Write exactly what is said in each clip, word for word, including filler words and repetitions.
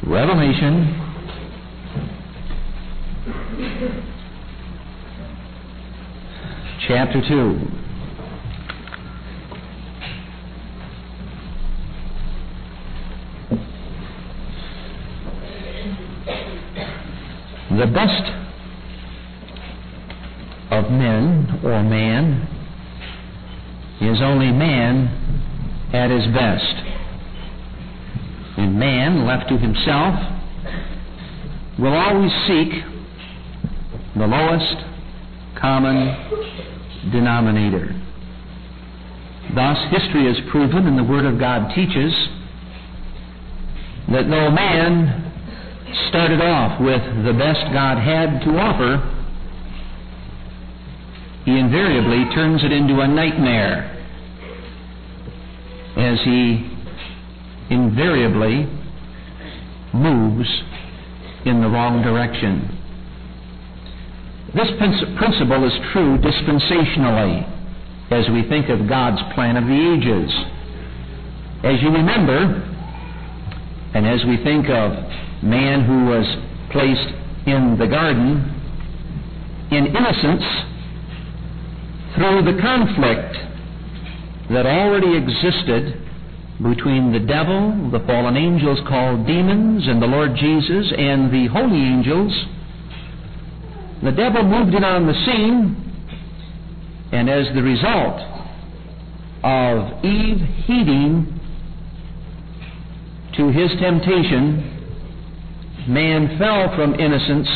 Revelation chapter two. The best of men, or man, is only man at his best. And man, left to himself, will always seek the lowest common denominator. Thus, history has proven, and the Word of God teaches, that though man started off with the best God had to offer, he invariably turns it into a nightmare, as he invariably moves in the wrong direction. This principle is true dispensationally as we think of God's plan of the ages. As you remember, and as we think of man who was placed in the garden in innocence through the conflict that already existed between the devil, the fallen angels called demons, and the Lord Jesus and the holy angels, the devil moved in on the scene, and as the result of Eve heeding to his temptation, man fell from innocence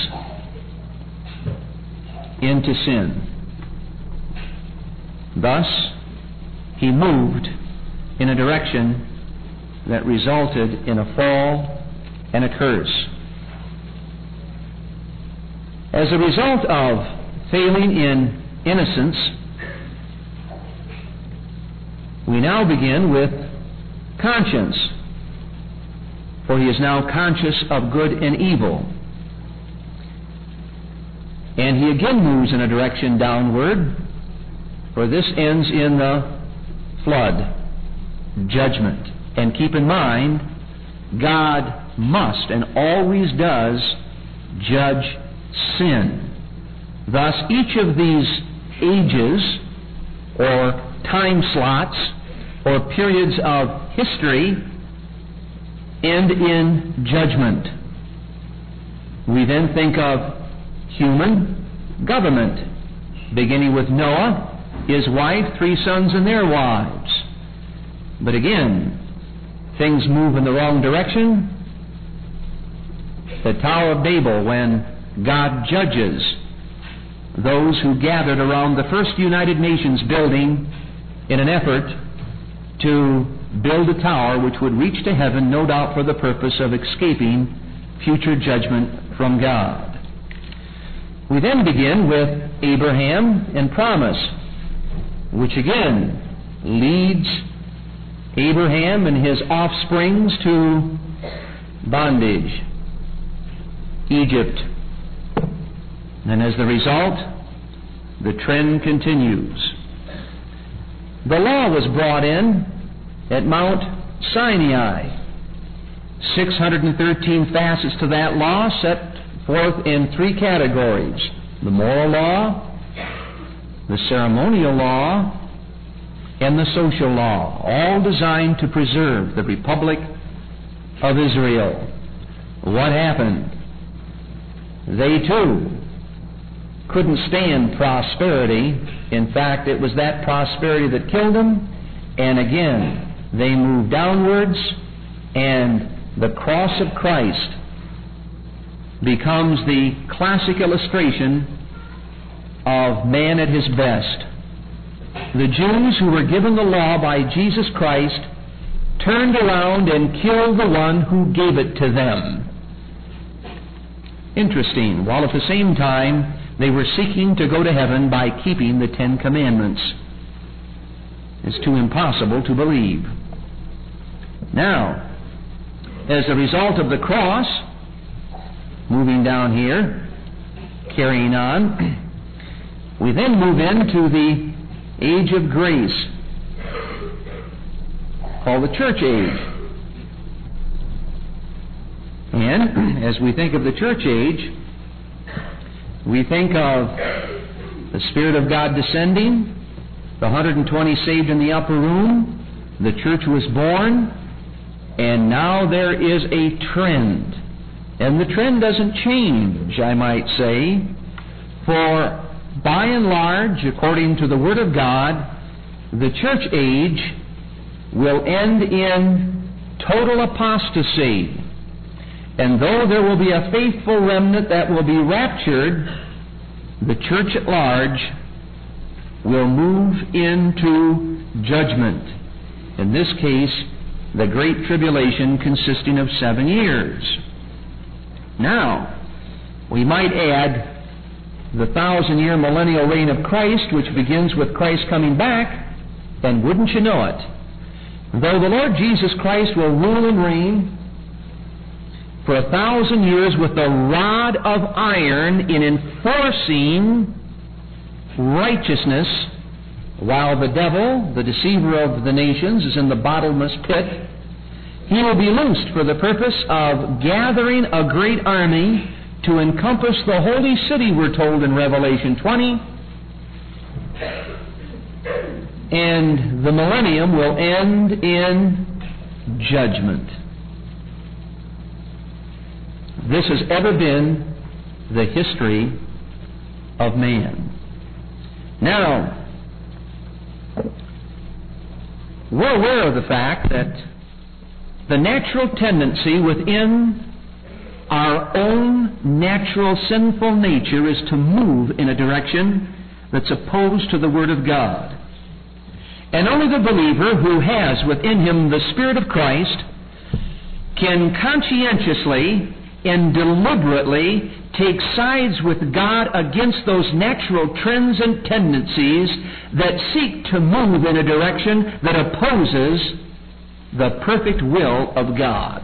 into sin. Thus, he moved in a direction that resulted in a fall and a curse. As a result of failing in innocence, we now begin with conscience, for he is now conscious of good and evil. And he again moves in a direction downward, for this ends in the flood, judgment. And keep in mind, God must and always does judge sin. Thus, each of these ages, or time slots, or periods of history, end in judgment. We then think of human government, beginning with Noah, his wife, three sons and their wives. But again, things move in the wrong direction. The Tower of Babel, when God judges those who gathered around the first United Nations building in an effort to build a tower which would reach to heaven, no doubt for the purpose of escaping future judgment from God. We then begin with Abraham and promise, which again leads Abraham and his offsprings to bondage, Egypt. And as the result, the trend continues. The law was brought in at Mount Sinai. six hundred thirteen facets to that law set forth in three categories: the moral law, the ceremonial law, and the social law, all designed to preserve the Republic of Israel. What happened? They too couldn't stand prosperity. In fact, it was that prosperity that killed them. And again, they moved downwards, and the cross of Christ becomes the classic illustration of man at his best. The Jews who were given the law by Jesus Christ turned around and killed the one who gave it to them. Interesting, while at the same time they were seeking to go to heaven by keeping the Ten Commandments. It's too impossible to believe. Now, as a result of the cross, moving down here, carrying on, we then move into the age of grace, called the church age. again, as we think of the church age, we think of the Spirit of God descending, the one hundred twenty saved in the upper room, the church was born, and now there is a trend. And the trend doesn't change, I might say, for by and large, according to the Word of God, the church age will end in total apostasy. And though there will be a faithful remnant that will be raptured, the church at large will move into judgment. In this case, the Great Tribulation consisting of seven years. Now, we might add the thousand-year millennial reign of Christ, which begins with Christ coming back, and wouldn't you know it, though the Lord Jesus Christ will rule and reign for a thousand years with the rod of iron in enforcing righteousness, while the devil, the deceiver of the nations, is in the bottomless pit, he will be loosed for the purpose of gathering a great army to encompass the holy city, we're told in Revelation twenty. And the millennium will end in judgment. This has ever been the history of man. Now, we're aware of the fact that the natural tendency within our own natural sinful nature is to move in a direction that's opposed to the Word of God. And only the believer who has within him the Spirit of Christ can conscientiously and deliberately take sides with God against those natural trends and tendencies that seek to move in a direction that opposes the perfect will of God.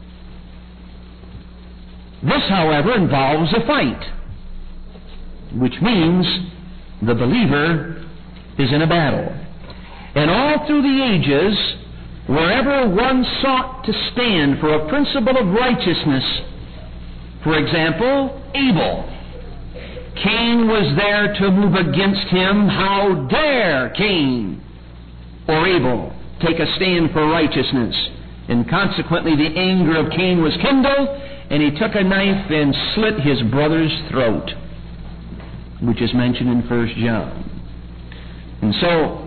This, however, involves a fight, which means the believer is in a battle. And all through the ages, wherever one sought to stand for a principle of righteousness, for example, Abel, Cain was there to move against him. How dare Cain or Abel take a stand for righteousness? And consequently, the anger of Cain was kindled, and he took a knife and slit his brother's throat, which is mentioned in First John. And so,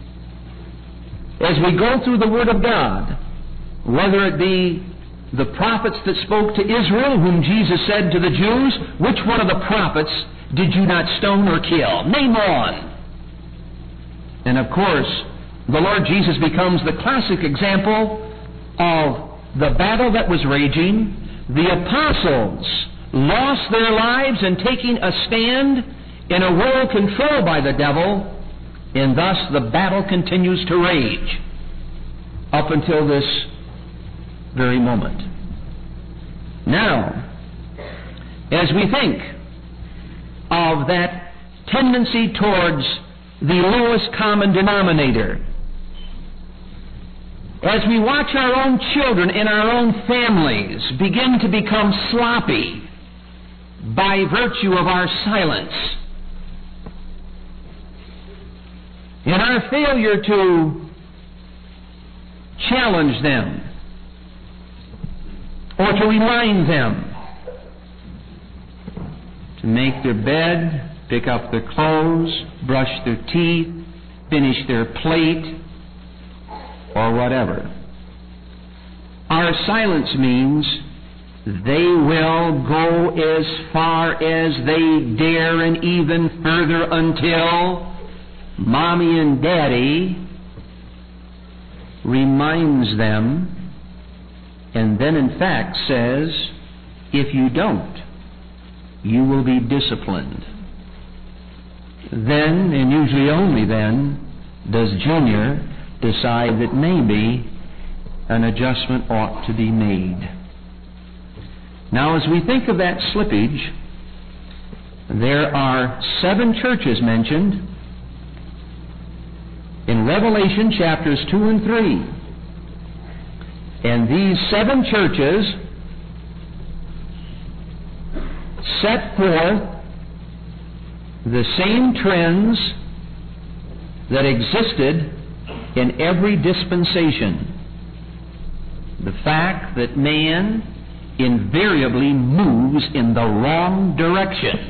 as we go through the Word of God, whether it be the prophets that spoke to Israel, whom Jesus said to the Jews, which one of the prophets did you not stone or kill? Name one. And of course, the Lord Jesus becomes the classic example of the battle that was raging. The apostles lost their lives in taking a stand in a world controlled by the devil, and thus the battle continues to rage up until this very moment. Now, as we think of that tendency towards the lowest common denominator, as we watch our own children in our own families begin to become sloppy by virtue of our silence, in our failure to challenge them or to remind them to make their bed, pick up their clothes, brush their teeth, finish their plate, or whatever. Our silence means they will go as far as they dare and even further until Mommy and Daddy reminds them, and then in fact says, if you don't, you will be disciplined. Then, and usually only then, does Junior decide that maybe an adjustment ought to be made. Now, as we think of that slippage, there are seven churches mentioned in Revelation chapters two and three. And these seven churches set forth the same trends that existed in every dispensation. The fact that man invariably moves in the wrong direction.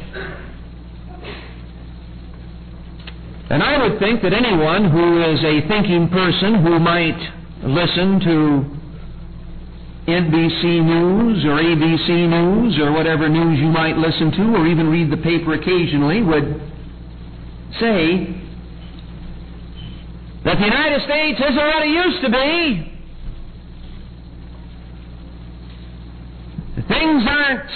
And I would think that anyone who is a thinking person who might listen to N B C News or A B C News or whatever news you might listen to, or even read the paper occasionally, would say that the United States isn't what it used to be. Things aren't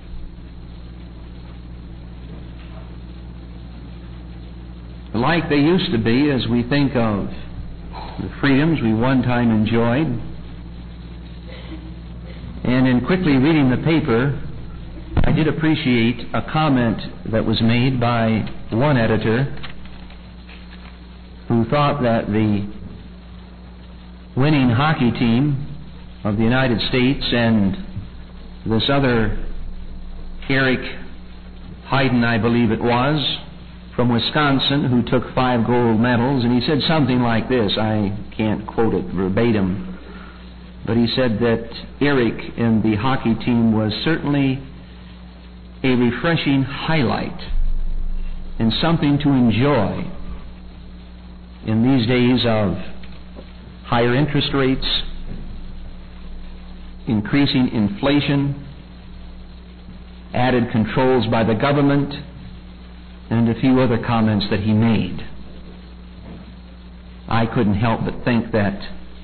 like they used to be as we think of the freedoms we one time enjoyed. And in quickly reading the paper, I did appreciate a comment that was made by one editor who thought that the winning hockey team of the United States and this other Eric Hayden, I believe it was, from Wisconsin, who took five gold medals, and he said something like this. I can't quote it verbatim, but he said that Eric and the hockey team was certainly a refreshing highlight and something to enjoy in these days of higher interest rates, increasing inflation, added controls by the government, and a few other comments that he made. I couldn't help but think that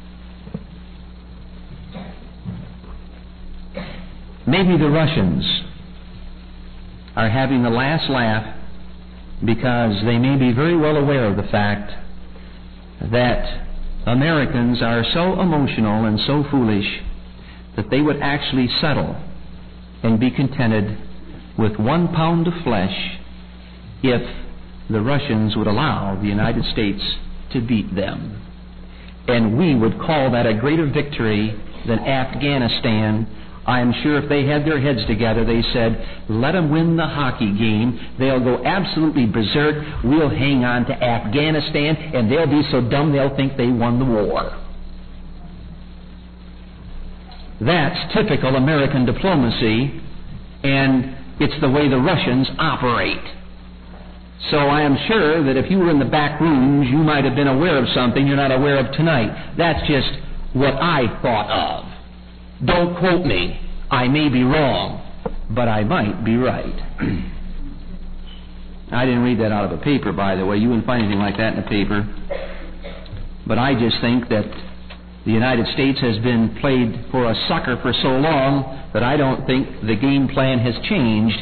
maybe the Russians are having the last laugh because they may be very well aware of the fact that Americans are so emotional and so foolish that they would actually settle and be contented with one pound of flesh if the Russians would allow the United States to beat them. And we would call that a greater victory than Afghanistan. I am sure if they had their heads together, they said, let them win the hockey game. They'll go absolutely berserk. We'll hang on to Afghanistan, and they'll be so dumb they'll think they won the war. That's typical American diplomacy, and it's the way the Russians operate. So I am sure that if you were in the back rooms, you might have been aware of something you're not aware of tonight. That's just what I thought of. Don't quote me. I may be wrong, but I might be right. I didn't read that out of a paper, by the way. You wouldn't find anything like that in a paper. But I just think that the United States has been played for a sucker for so long that I don't think the game plan has changed.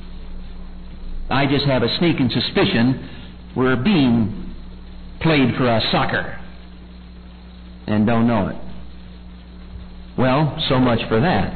I just have a sneaking suspicion we're being played for a sucker and don't know it. Well, so much for that.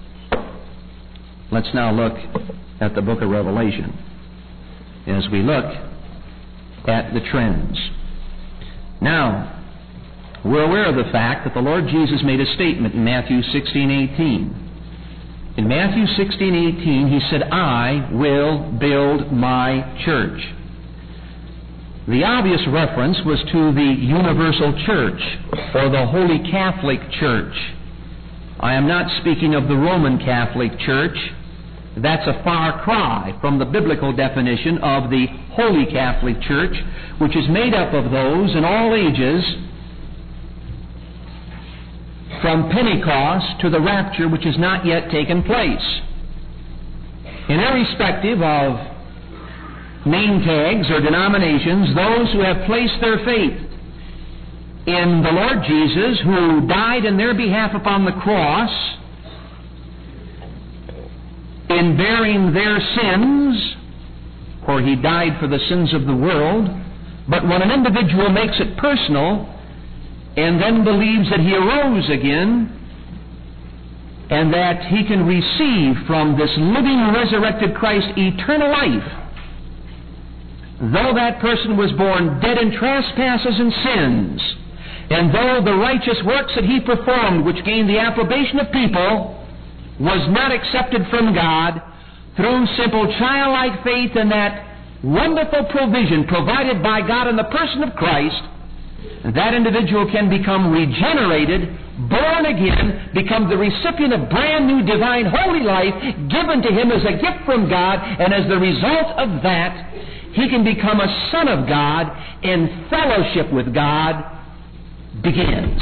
Let's now look at the book of Revelation as we look at the trends. Now, we're aware of the fact that the Lord Jesus made a statement in Matthew sixteen eighteen. In Matthew sixteen eighteen, he said, I will build my church. The obvious reference was to the universal church, or the Holy Catholic Church. I am not speaking of the Roman Catholic Church. That's a far cry from the biblical definition of the Holy Catholic Church, which is made up of those in all ages, from Pentecost to the rapture, which has not yet taken place. And irrespective of name tags or denominations, those who have placed their faith in the Lord Jesus, who died in their behalf upon the cross, in bearing their sins, for he died for the sins of the world. But when an individual makes it personal and then believes that he arose again and that he can receive from this living, resurrected Christ eternal life, though that person was born dead in trespasses and sins, and though the righteous works that he performed, which gained the approbation of people, was not accepted from God, through simple childlike faith in that wonderful provision provided by God in the person of Christ, that individual can become regenerated, born again, become the recipient of brand new divine holy life given to him as a gift from God, and as the result of that, he can become a son of God, and fellowship with God begins.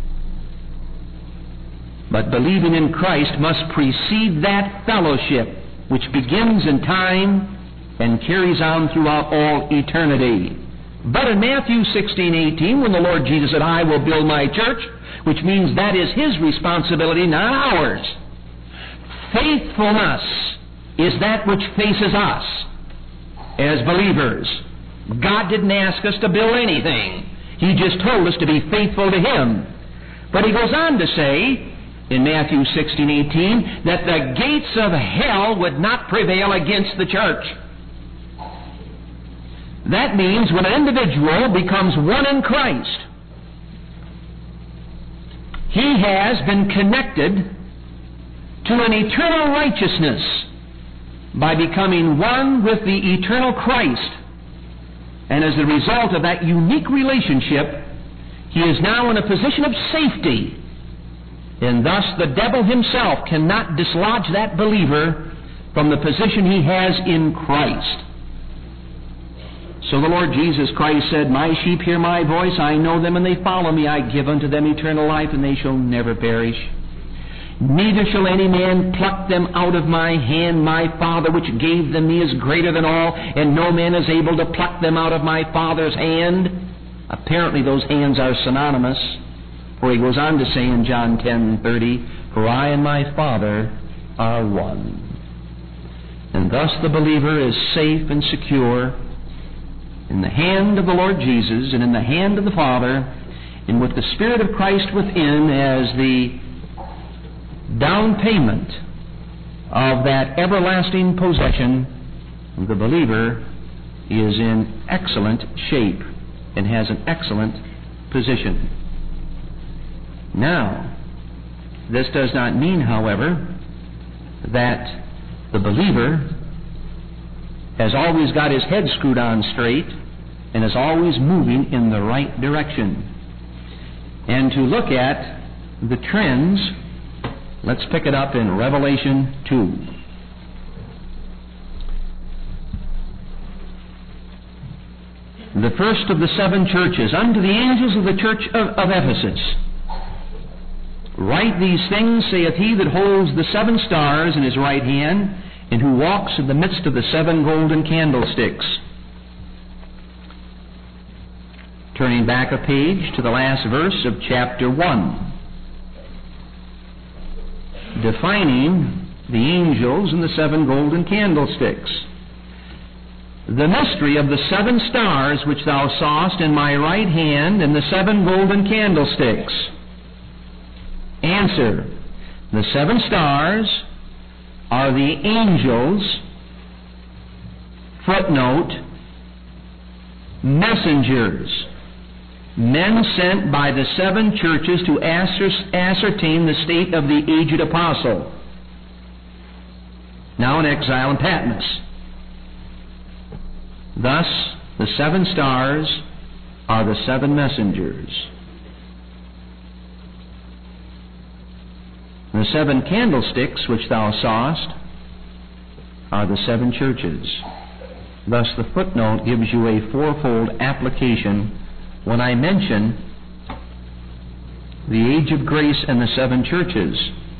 But believing in Christ must precede that fellowship, which begins in time and carries on throughout all eternity. But in Matthew sixteen eighteen, when the Lord Jesus said, I will build my church, which means that is his responsibility, not ours. Faithfulness is that which faces us as believers. God didn't ask us to build anything. He just told us to be faithful to him. But he goes on to say in Matthew sixteen eighteen that the gates of hell would not prevail against the church. That means when an individual becomes one in Christ, he has been connected to an eternal righteousness by becoming one with the eternal Christ. And as a result of that unique relationship, he is now in a position of safety. And thus the devil himself cannot dislodge that believer from the position he has in Christ. So the Lord Jesus Christ said, My sheep hear my voice, I know them, and they follow me. I give unto them eternal life, and they shall never perish. Neither shall any man pluck them out of my hand. My Father which gave them me is greater than all, and no man is able to pluck them out of my Father's hand. Apparently those hands are synonymous, for he goes on to say in John ten thirty, For I and my Father are one. And thus the believer is safe and secure in the hand of the Lord Jesus and in the hand of the Father, and with the Spirit of Christ within as the down payment of that everlasting possession, the believer is in excellent shape and has an excellent position. Now, this does not mean, however, that the believer has always got his head screwed on straight and is always moving in the right direction. And to look at the trends, let's pick it up in Revelation two. The first of the seven churches, unto the angels of the church of, of Ephesus. Write these things, saith he that holds the seven stars in his right hand, and who walks in the midst of the seven golden candlesticks. Turning back a page to the last verse of chapter one. Defining the angels and the seven golden candlesticks. The mystery of the seven stars which thou sawest in my right hand, and the seven golden candlesticks. Answer. The seven stars are the angels, footnote, messengers, men sent by the seven churches to ascertain the state of the aged apostle, now in exile in Patmos. Thus, the seven stars are the seven messengers. The seven candlesticks which thou sawest are the seven churches. Thus the footnote gives you a fourfold application when I mention the age of grace and the seven churches.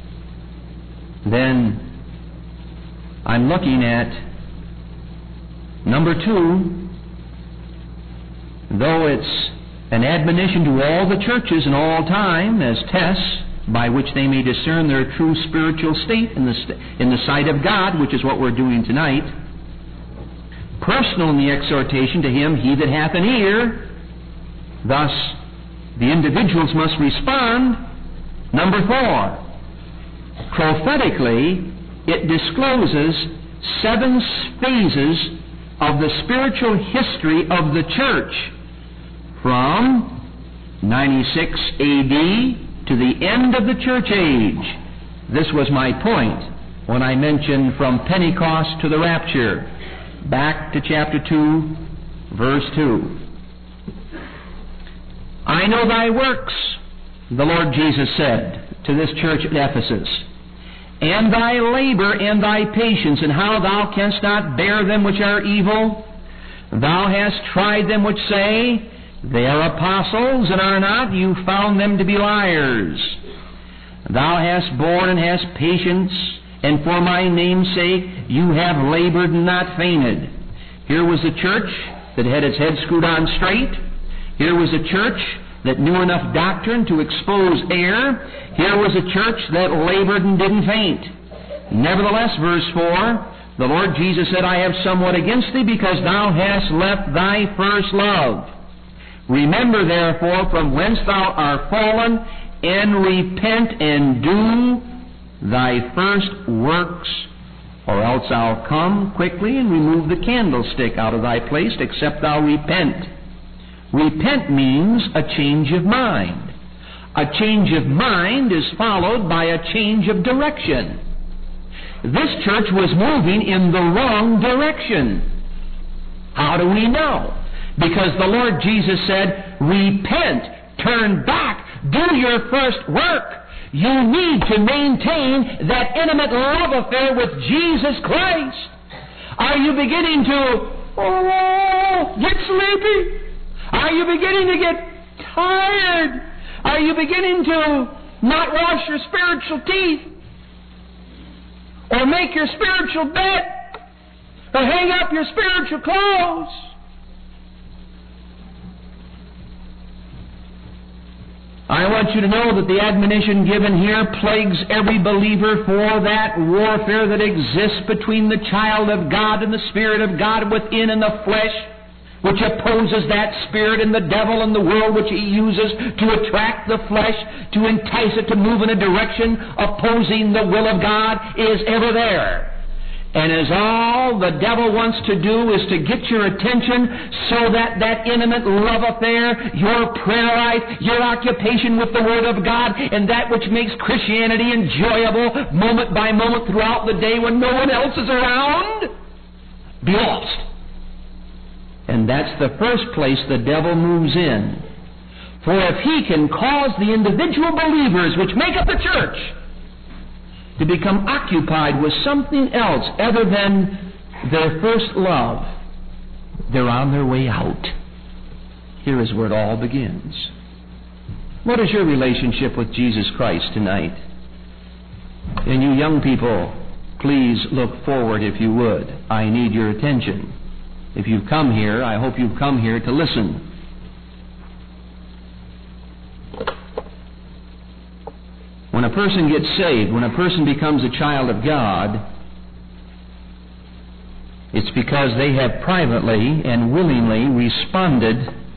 Then I'm looking at number two, though it's an admonition to all the churches in all time as tests by which they may discern their true spiritual state in the, st- in the sight of God, which is what we're doing tonight. Personal in the exhortation to him, he that hath an ear. Thus, the individuals must respond. Number four, prophetically, it discloses seven phases of the spiritual history of the church from ninety-six A D to the end of the church age. This was my point. when I mentioned from Pentecost to the rapture. Back to chapter two, verse two. I know thy works, the Lord Jesus said to this church at Ephesus, and thy labor and thy patience, and how thou canst not bear them which are evil. Thou hast tried them which say, they are apostles, and are not. You found them to be liars. Thou hast borne and hast patience, and for my name's sake you have labored and not fainted. Here was a church that had its head screwed on straight. Here was a church that knew enough doctrine to expose error. Here was a church that labored and didn't faint. Nevertheless, verse four, the Lord Jesus said, I have somewhat against thee, because thou hast left thy first love. Remember, therefore, from whence thou art fallen, and repent and do thy first works, or else I'll come quickly and remove the candlestick out of thy place, except thou repent. Repent means a change of mind. A change of mind is followed by a change of direction. This church was moving in the wrong direction. How do we know? Because the Lord Jesus said, repent, turn back, do your first work. You need to maintain that intimate love affair with Jesus Christ. Are you beginning to, oh, get sleepy? Are you beginning to get tired? Are you beginning to not wash your spiritual teeth? Or make your spiritual bed? Or hang up your spiritual clothes? I want you to know that the admonition given here plagues every believer for that warfare that exists between the child of God and the Spirit of God within in the flesh, which opposes that Spirit and the devil and the world which he uses to attract the flesh, to entice it to move in a direction opposing the will of God, is ever there. And as all the devil wants to do is to get your attention so that that intimate love affair, your prayer life, your occupation with the Word of God, and that which makes Christianity enjoyable moment by moment throughout the day when no one else is around, be lost. And that's the first place the devil moves in. For if he can cause the individual believers which make up the church to become occupied with something else other than their first love, they're on their way out. Here is where it all begins. What is your relationship with Jesus Christ tonight? And you young people, please look forward if you would. I need your attention. If you've come here, I hope you've come here to listen. When a person gets saved, when a person becomes a child of God, it's because they have privately and willingly responded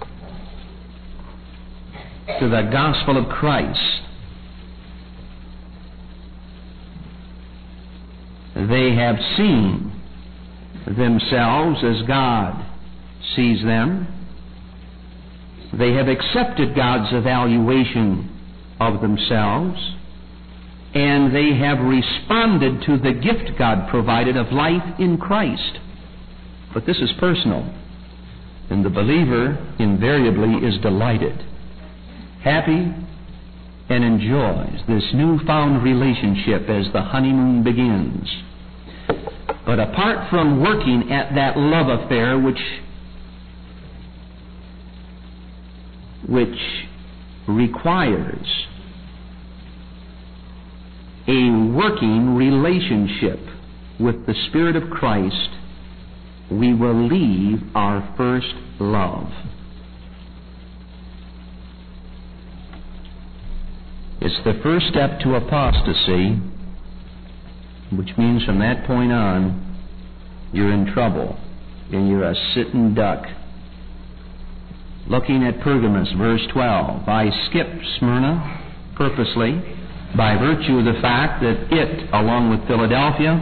to the gospel of Christ. They have seen themselves as God sees them. They have accepted God's evaluation of themselves, and they have responded to the gift God provided of life in Christ. But this is personal, and the believer invariably is delighted, happy, and enjoys this newfound relationship as the honeymoon begins. But apart from working at that love affair which which requires a working relationship with the Spirit of Christ, we will leave our first love. It's the first step to apostasy, which means from that point on, you're in trouble, and you're a sitting duck. Looking at Pergamos, verse twelve, I skipped Smyrna purposely by virtue of the fact that it, along with Philadelphia,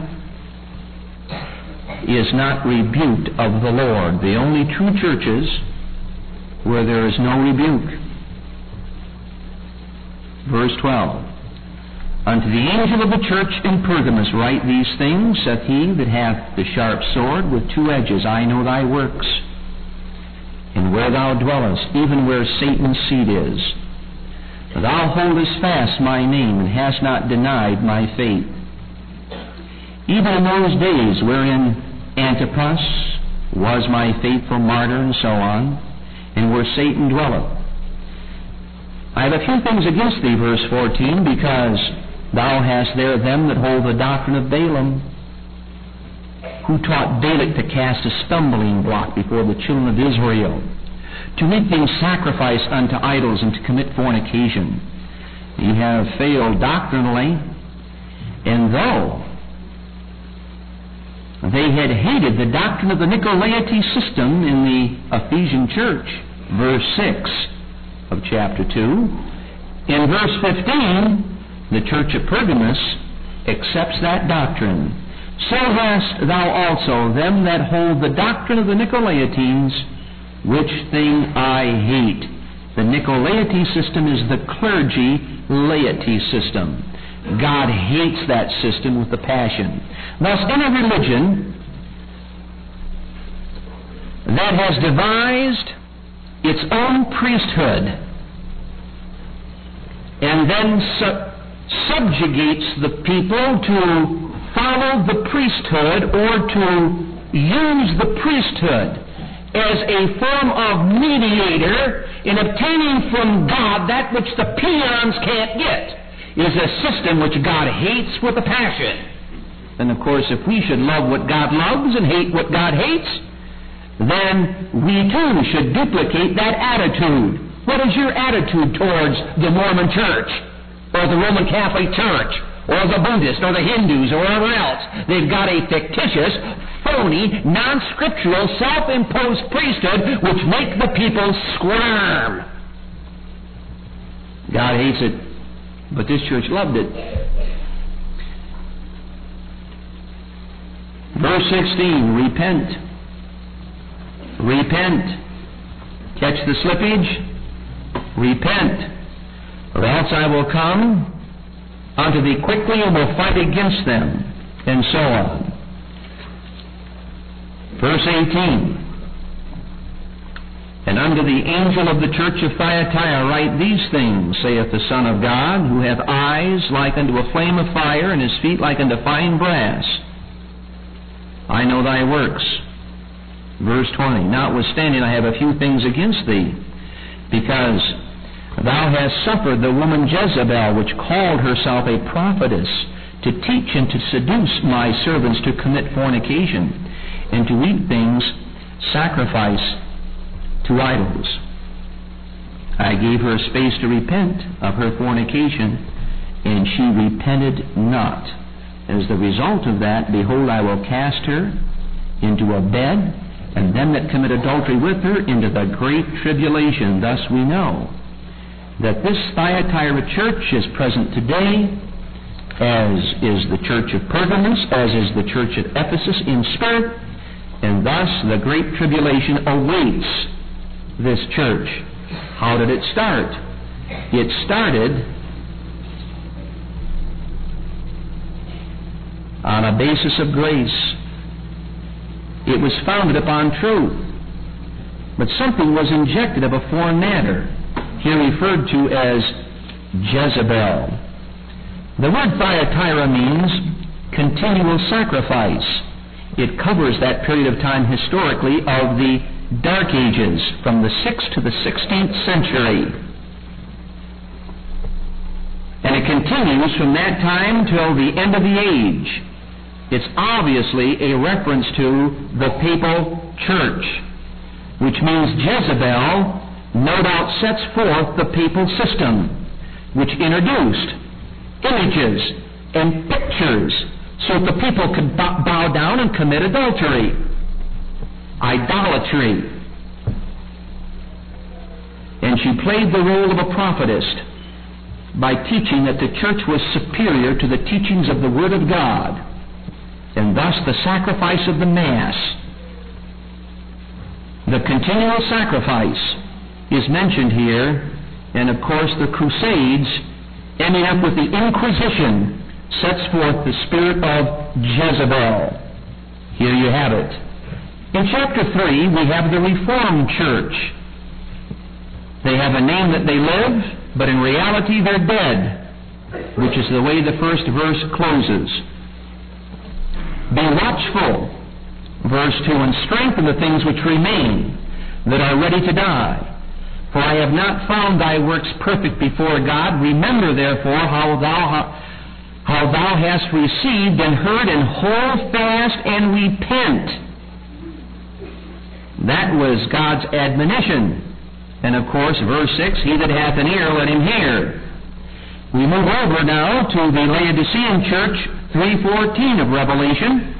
is not rebuked of the Lord. The only true churches where there is no rebuke. Verse twelve, Unto the angel of the church in Pergamos write these things, saith he that hath the sharp sword with two edges. I know thy works, and where thou dwellest, even where Satan's seat is. Thou holdest fast my name, and hast not denied my faith. Even in those days wherein Antipas was my faithful martyr, and so on, and where Satan dwelleth. I have a few things against thee, verse fourteen, because thou hast there them that hold the doctrine of Balaam, who taught Balak to cast a stumbling block before the children of Israel, to make them sacrifice unto idols, and to commit fornication. Ye have failed doctrinally, and though they had hated the doctrine of the Nicolaity system in the Ephesian church, verse six of chapter two, in verse fifteen, the church of Pergamos accepts that doctrine. So hast thou also them that hold the doctrine of the Nicolaitans, which thing I hate. The Nicolaity system is the clergy laity system. God hates that system with a passion. Thus, in a religion that has devised its own priesthood and then su- subjugates the people to follow the priesthood or to use the priesthood as a form of mediator in obtaining from God that which the peons can't get, is a system which God hates with a passion. And of course, if we should love what God loves and hate what God hates, then we too should duplicate that attitude. What is your attitude towards the Mormon Church, or the Roman Catholic Church, or the Buddhist, or the Hindus, or whatever else? They've got a fictitious, phony, non-scriptural, self-imposed priesthood which make the people squirm. God hates it. But this church loved it. Verse sixteen, repent. Repent. Catch the slippage? Repent. Or else I will come unto thee quickly and will fight against them. And so on. Verse eighteen. And unto the angel of the church of Thyatira write these things, saith the Son of God, who hath eyes like unto a flame of fire, and his feet like unto fine brass. I know thy works. Verse twenty. Notwithstanding, I have a few things against thee, because thou hast suffered the woman Jezebel, which called herself a prophetess, to teach and to seduce my servants to commit fornication, and to eat things sacrificed to idols. I gave her space to repent of her fornication, and she repented not. As the result of that, behold, I will cast her into a bed, and them that commit adultery with her into the great tribulation. Thus we know that this Thyatira church is present today, as is the church of Pergamos, as is the church at Ephesus in spirit, and thus the great tribulation awaits this church. How did it start? It started on a basis of grace. It was founded upon truth. But something was injected of a foreign matter, here referred to as Jezebel. The word Thyatira means continual sacrifice. It covers that period of time historically of the Dark Ages, from the sixth to the sixteenth century. And it continues from that time till the end of the age. It's obviously a reference to the papal church, which means Jezebel no doubt sets forth the papal system, which introduced images and pictures so that the people could bow down and commit adultery. Idolatry. And she played the role of a prophetess by teaching that the church was superior to the teachings of the Word of God, and thus the sacrifice of the Mass. The continual sacrifice is mentioned here, and of course the Crusades ending up with the Inquisition, sets forth the spirit of Jezebel. Here you have it. In chapter three, we have the Reformed Church. They have a name that they live, but in reality they're dead, which is the way the first verse closes. Be watchful, verse two, and strengthen the things which remain, that are ready to die. For I have not found thy works perfect before God. Remember, therefore, how thou how thou hast received and heard, and hold fast and repent. That was God's admonition. And of course, verse six, he that hath an ear, let him hear. We move over now to the Laodicean church, three fourteen of Revelation.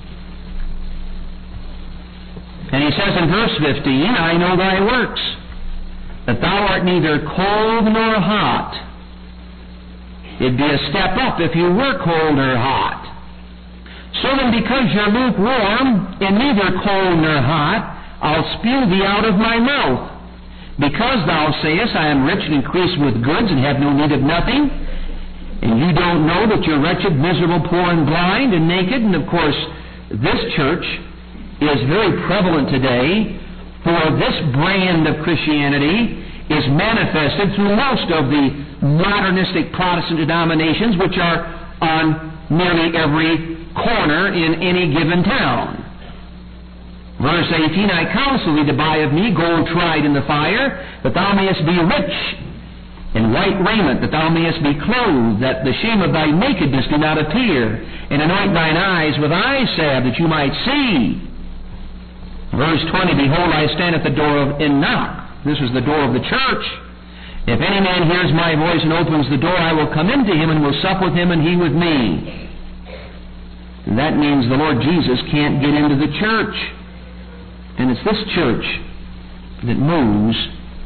And he says in verse fifteen, I know thy works, that thou art neither cold nor hot. It'd be a step up if you were cold or hot. So then, because you're lukewarm and neither cold nor hot, I'll spew thee out of my mouth. Because thou sayest, I am rich and increased with goods and have no need of nothing, and you don't know that you're wretched, miserable, poor, and blind, and naked. And of course, this church is very prevalent today, for this brand of Christianity is manifested through most of the modernistic Protestant denominations, which are on nearly every corner in any given town. Verse eighteen, I counsel thee to buy of me gold tried in the fire, that thou mayest be rich, and white raiment, that thou mayest be clothed, that the shame of thy nakedness do not appear, and anoint thine eyes with eye salve, that you might see. Verse twenty, behold, I stand at the door of, and knock. This is the door of the church. If any man hears my voice and opens the door, I will come into him and will sup with him and he with me. And that means the Lord Jesus can't get into the church. And it's this church that moves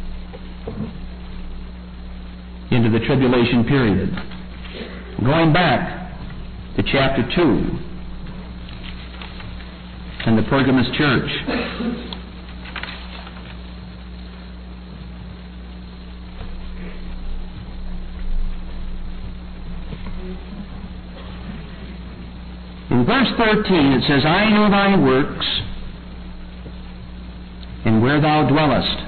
into the tribulation period. Going back to chapter two and the Pergamos church. In verse thirteen it says, I know thy works, and where thou dwellest,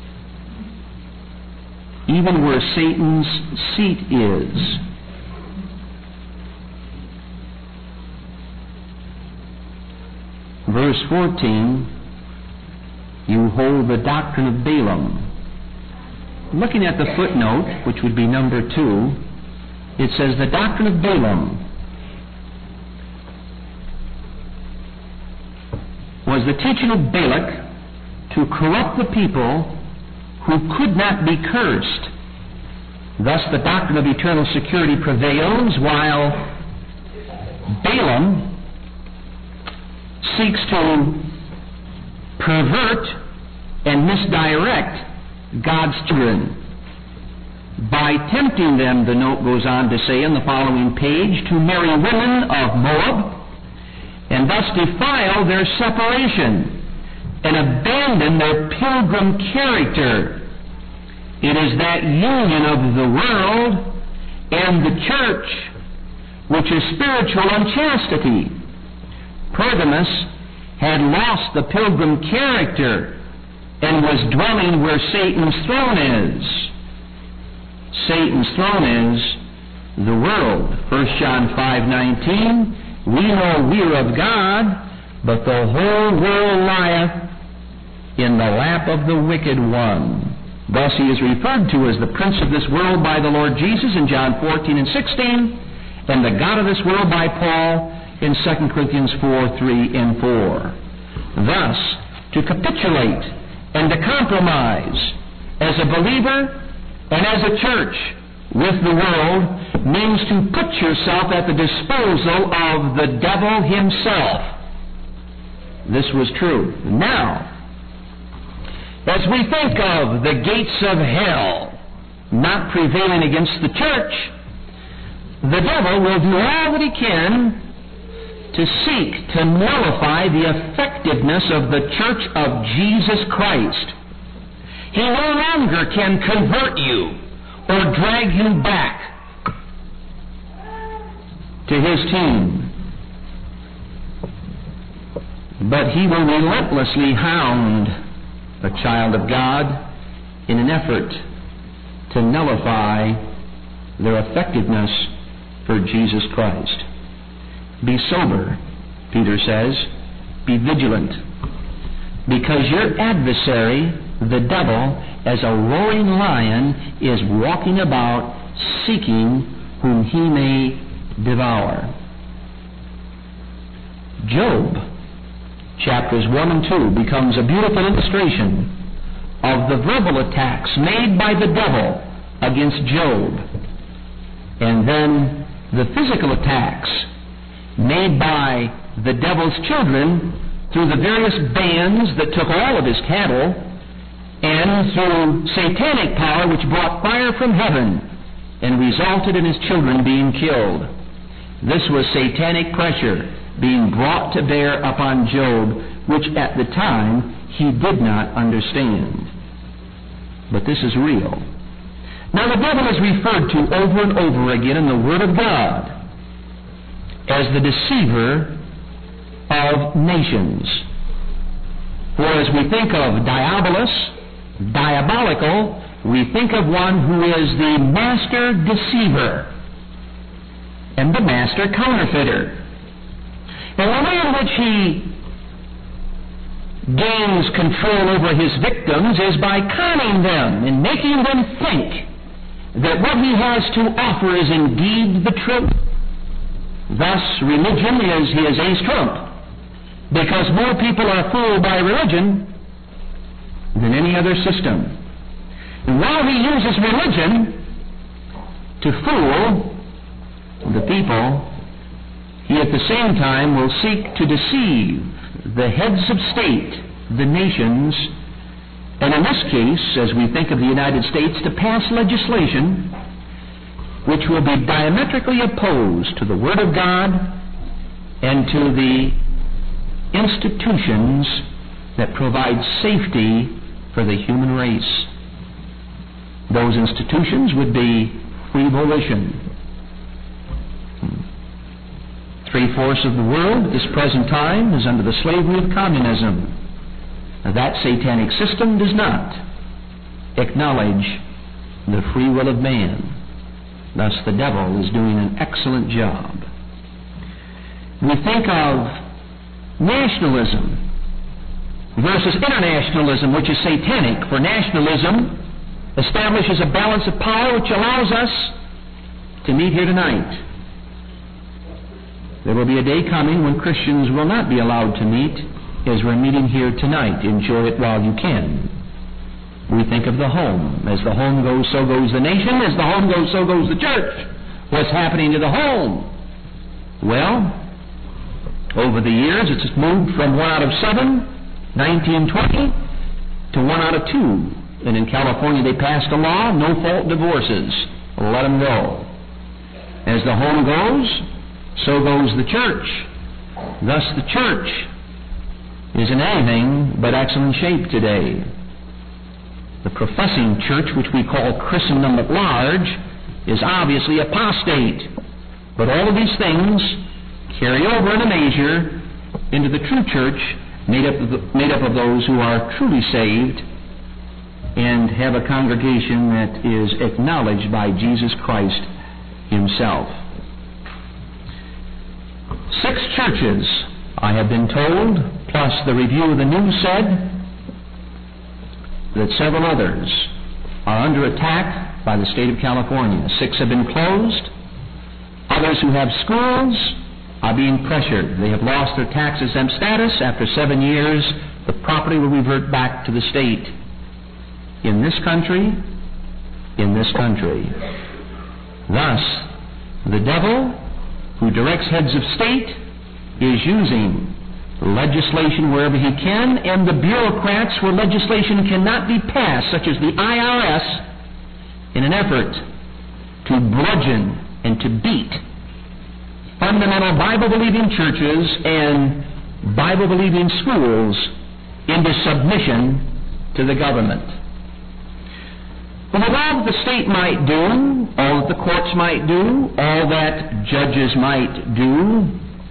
even where Satan's seat is. Verse fourteen, you hold the doctrine of Balaam. Looking at the footnote, which would be number two, it says the doctrine of Balaam was the teaching of Balak to corrupt the people who could not be cursed. Thus the doctrine of eternal security prevails, while Balaam seeks to pervert and misdirect God's children by tempting them, the note goes on to say in the following page, to marry women of Moab, and thus defile their separation and abandon their pilgrim character. It is that union of the world and the church which is spiritual unchastity. Pergamos had lost the pilgrim character and was dwelling where Satan's throne is. Satan's throne is the world. First John five nineteen, we know we are of God, but the whole world lieth in the lap of the wicked one. Thus he is referred to as the prince of this world by the Lord Jesus in John fourteen and sixteen, and the God of this world by Paul in Second Corinthians four, three, and four. Thus, to capitulate and to compromise as a believer and as a church with the world means to put yourself at the disposal of the devil himself. This was true. Now, as we think of the gates of hell not prevailing against the church, the devil will do all that he can to seek to nullify the effectiveness of the church of Jesus Christ. He no longer can convert you or drag you back to his team. But he will relentlessly hound a child of God in an effort to nullify their effectiveness for Jesus Christ. Be sober, Peter says. Be vigilant. Because your adversary, the devil, as a roaring lion, is walking about seeking whom he may devour. Job, chapters one and two, becomes a beautiful illustration of the verbal attacks made by the devil against Job, and then the physical attacks made by the devil's children through the various bands that took all of his cattle, and through satanic power which brought fire from heaven and resulted in his children being killed. This was satanic pressure being brought to bear upon Job, which at the time he did not understand. But this is real. Now the devil is referred to over and over again in the Word of God as the deceiver of nations. For as we think of diabolus, diabolical, we think of one who is the master deceiver and the master counterfeiter. And the way in which he gains control over his victims is by conning them and making them think that what he has to offer is indeed the truth. Thus, religion is his ace trump, because more people are fooled by religion than any other system. And while he uses religion to fool the people, he at the same time will seek to deceive the heads of state, the nations, and in this case, as we think of the United States, to pass legislation which will be diametrically opposed to the Word of God and to the institutions that provide safety for the human race. Those institutions would be free volition. Three-fourths of the world at this present time is under the slavery of communism. Now, that satanic system does not acknowledge the free will of man. Thus, the devil is doing an excellent job. We think of nationalism versus internationalism, which is satanic. For nationalism establishes a balance of power which allows us to meet here tonight. There will be a day coming when Christians will not be allowed to meet as we're meeting here tonight. Enjoy it while you can. We think of the home. As the home goes, so goes the nation. As the home goes, so goes the church. What's happening to the home? Well, over the years, it's moved from one out of seven, nineteen twenty, to one out of two. And in California, they passed a law, no-fault divorces. Let them go. As the home goes, so goes the church. Thus, the church is in anything but excellent shape today. The professing church, which we call Christendom at large, is obviously apostate. But all of these things carry over in a measure into the true church, made up of, the, made up of those who are truly saved and have a congregation that is acknowledged by Jesus Christ himself. Six churches, I have been told, plus the review of the news said that several others are under attack by the state of California. Six have been closed. Others who have schools are being pressured. They have lost their tax-exempt status. After seven years, the property will revert back to the state. In this country, in this country. Thus, the devil, who directs heads of state, is using legislation wherever he can, and the bureaucrats where legislation cannot be passed, such as the I R S, in an effort to bludgeon and to beat fundamental Bible-believing churches and Bible-believing schools into submission to the government. But with all that the state might do, all that the courts might do, all that judges might do,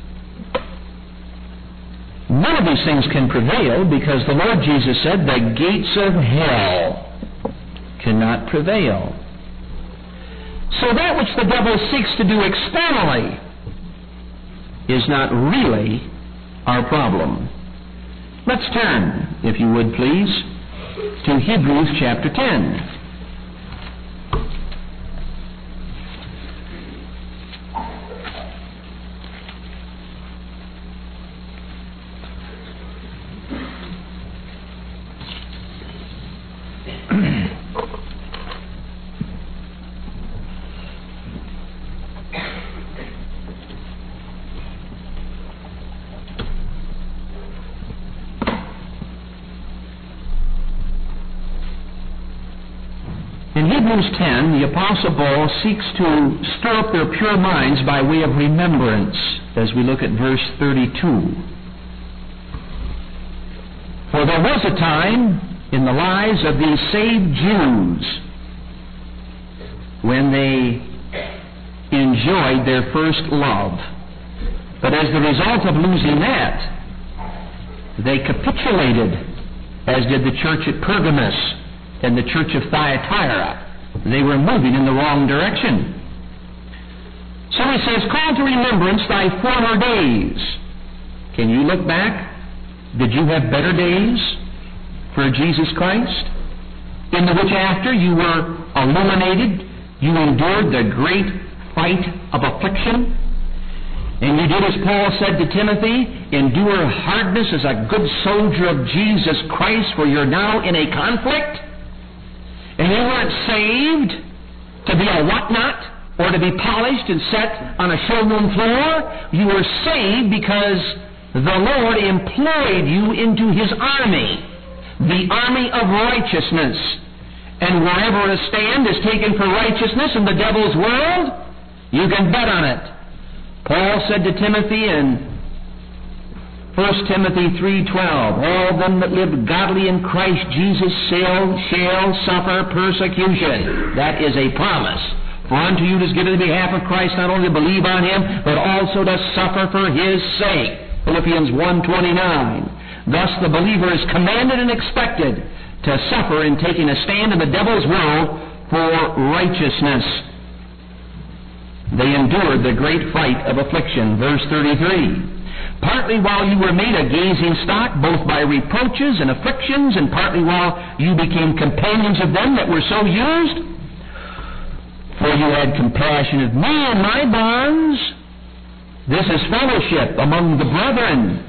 none of these things can prevail, because the Lord Jesus said the gates of hell cannot prevail. So that which the devil seeks to do externally is not really our problem. Let's turn, if you would please, to Hebrews chapter ten. In Hebrews ten, the Apostle Paul seeks to stir up their pure minds by way of remembrance, as we look at verse thirty-two. For there was a time in the lives of these saved Jews when they enjoyed their first love. But as the result of losing that, they capitulated, as did the church at Pergamos and the church of Thyatira. They were moving in the wrong direction. So he says, call to remembrance thy former days. Can you look back? Did you have better days for Jesus Christ? In the which after you were illuminated, you endured the great fight of affliction, and you did as Paul said to Timothy, endure hardness as a good soldier of Jesus Christ, for you're now in a conflict. And you weren't saved to be a whatnot or to be polished and set on a showroom floor. You were saved because the Lord employed you into His army, the army of righteousness. And wherever a stand is taken for righteousness in the devil's world, you can bet on it. Paul said to Timothy in First Timothy three twelve, all them that live godly in Christ Jesus shall, shall suffer persecution. That is a promise. For unto you it is given in behalf of Christ not only to believe on Him, but also to suffer for His sake. Philippians one twenty-nine. Thus the believer is commanded and expected to suffer in taking a stand in the devil's world for righteousness. They endured the great fight of affliction. Verse thirty-three. Partly while you were made a gazing stock, both by reproaches and afflictions, and partly while you became companions of them that were so used. For you had compassion of me in my bonds. This is fellowship among the brethren.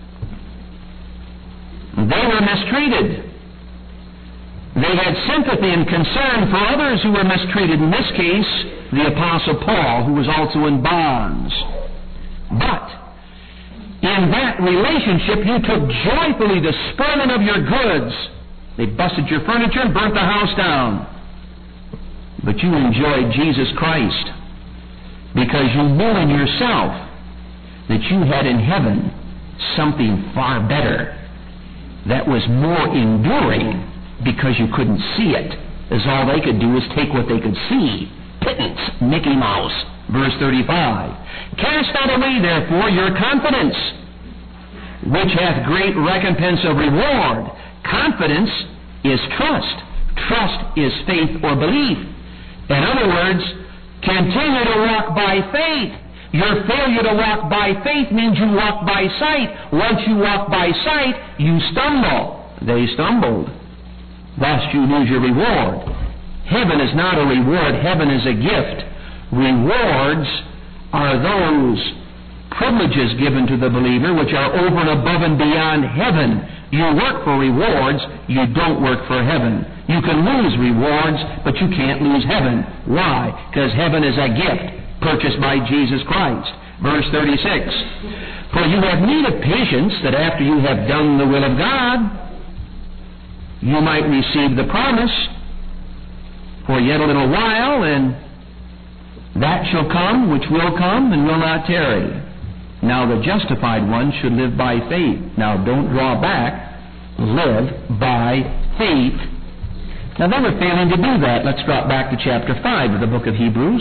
They were mistreated. They had sympathy and concern for others who were mistreated. In this case, the Apostle Paul, who was also in bonds. But in that relationship, you took joyfully the spoiling of your goods. They busted your furniture and burnt the house down. But you enjoyed Jesus Christ because you knew in yourself that you had in heaven something far better that was more enduring because you couldn't see it, as all they could do was take what they could see. Pittance, Mickey Mouse. Verse thirty-five. Cast not away, therefore, your confidence, which hath great recompense of reward. Confidence is trust. Trust is faith or belief. In other words, continue to walk by faith. Your failure to walk by faith means you walk by sight. Once you walk by sight, you stumble. They stumbled. Thus you lose your reward. Heaven is not a reward. Heaven is a gift. Rewards are those privileges given to the believer which are over and above and beyond heaven. You work for rewards, you don't work for heaven. You can lose rewards, but you can't lose heaven. Why? Because heaven is a gift purchased by Jesus Christ. Verse thirty-six. For you have need of patience, that after you have done the will of God, you might receive the promise. For yet a little while, and that shall come, which will come, and will not tarry. Now the justified one should live by faith. Now don't draw back. Live by faith Now they were failing to do that. Let's drop back to chapter five of the book of Hebrews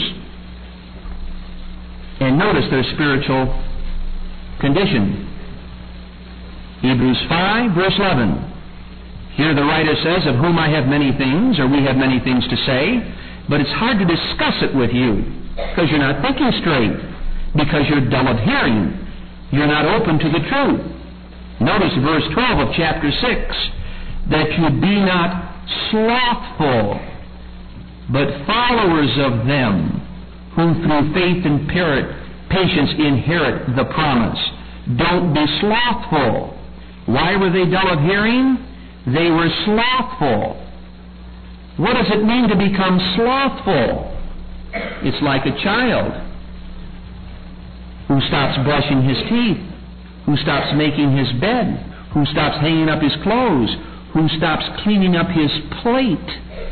and notice their spiritual condition. Hebrews five, verse eleven. Here the writer says, of whom I have many things, or we have many things to say, but it's hard to discuss it with you, because you're not thinking straight, because you're dull of hearing. You're not open to the truth. Notice verse twelve of chapter six, that you be not slothful, but followers of them who through faith and patience inherit the promise. Don't be slothful. Why were they dull of hearing? They were slothful. What does it mean to become slothful? It's like a child who stops brushing his teeth, who stops making his bed, who stops hanging up his clothes, who stops cleaning up his plate.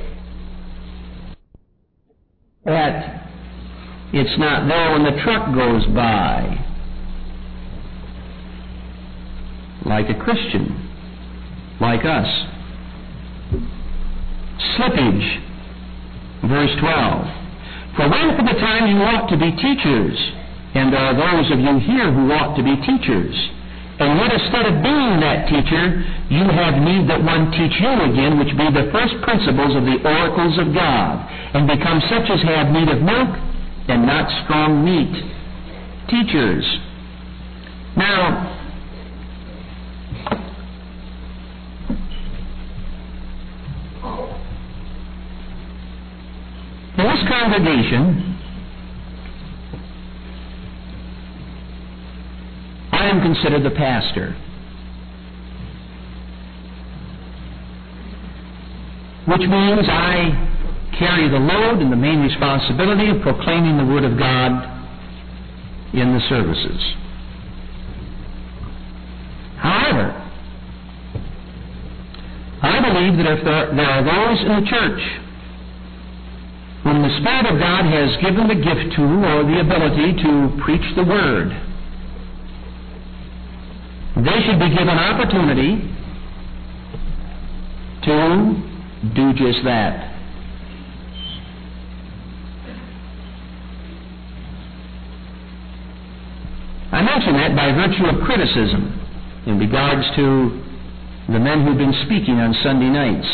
That it's not there when the truck goes by. Like a Christian, like us. Slippage, verse twelve. For when for the time you ought to be teachers, and there are those of you here who ought to be teachers, and yet instead of being that teacher, you have need that one teach you again, which be the first principles of the oracles of God, and become such as have need of milk, and not strong meat. Teachers. Now, in this congregation, I am considered the pastor, which means I carry the load and the main responsibility of proclaiming the Word of God in the services. However, I believe that if there, there are those in the church whom the Spirit of God has given the gift to or the ability to preach the Word, they should be given opportunity to do just that. I mention that by virtue of criticism in regards to the men who've been speaking on Sunday nights.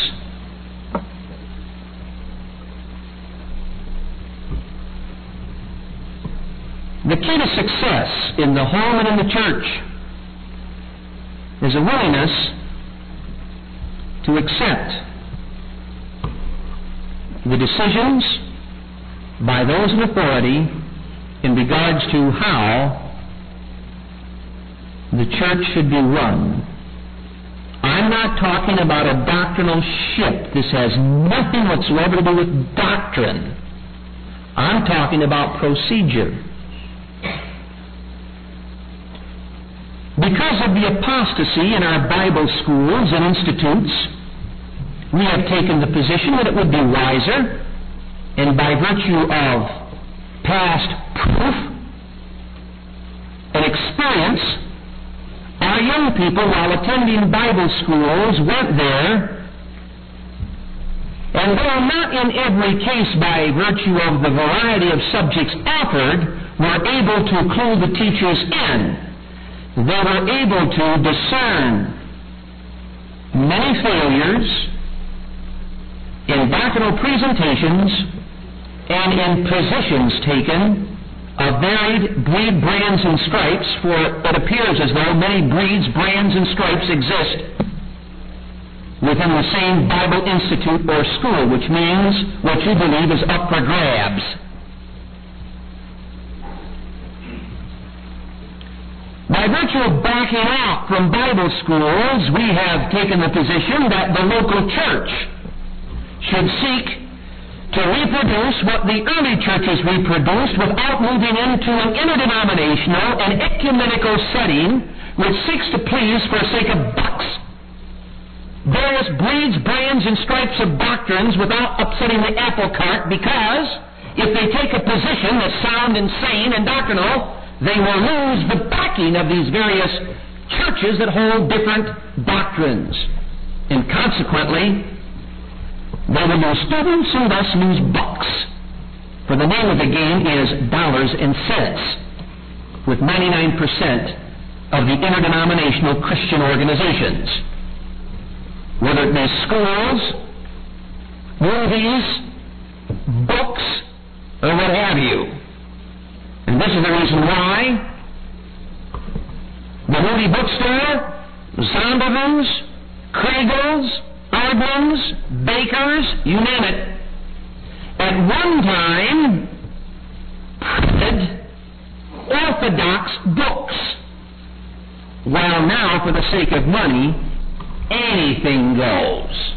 The key to success in the home and in the church is a willingness to accept the decisions by those in authority in regards to how the church should be run. I'm not talking about a doctrinal shift. This has nothing whatsoever to do with doctrine. I'm talking about procedure. Because of the apostasy in our Bible schools and institutes, we have taken the position that it would be wiser, and by virtue of past proof and experience, our young people, while attending Bible schools, went there, and though not in every case by virtue of the variety of subjects offered, were able to clue the teachers in, they were able to discern many failures in doctrinal presentations and in positions taken of varied breed, brands, and stripes, for it appears as though many breeds, brands, and stripes exist within the same Bible institute or school, which means what you believe is up for grabs. By virtue of backing off from Bible schools, we have taken the position that the local church should seek to reproduce what the early churches reproduced without moving into an interdenominational and ecumenical setting which seeks to please for the sake of bucks. Various breeds, brands, and stripes of doctrines without upsetting the apple cart, because if they take a position that's sound and sane and doctrinal, they will lose the backing of these various churches that hold different doctrines. And consequently, They will lose students and thus lose bucks. For the name of the game is dollars and cents, with ninety-nine percent of the interdenominational Christian organizations. Whether it be schools, movies, books, or what have you. And this is the reason why the Moody Bookstore, Zondervan's, Kriegel's, Ardman's, Baker's, you name it, at one time printed orthodox books, while now, for the sake of money, anything goes.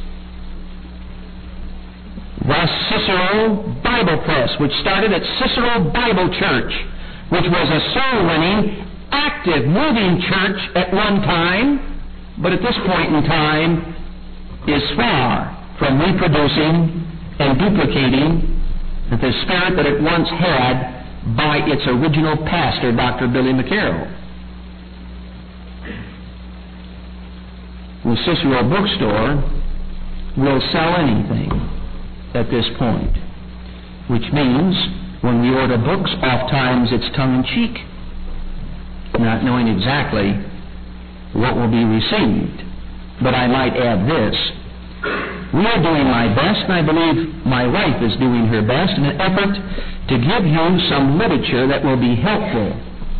Thus, Cicero Bible Press, which started at Cicero Bible Church, which was a soul-winning, active, moving church at one time, but at this point in time is far from reproducing and duplicating the spirit that it once had by its original pastor, Doctor Billy McCarroll. The Cicero Bookstore will sell anything at this point, which means when we order books, oft-times it's tongue-in-cheek, not knowing exactly what will be received. But I might add this. We are doing my best, and I believe my wife is doing her best in an effort to give you some literature that will be helpful.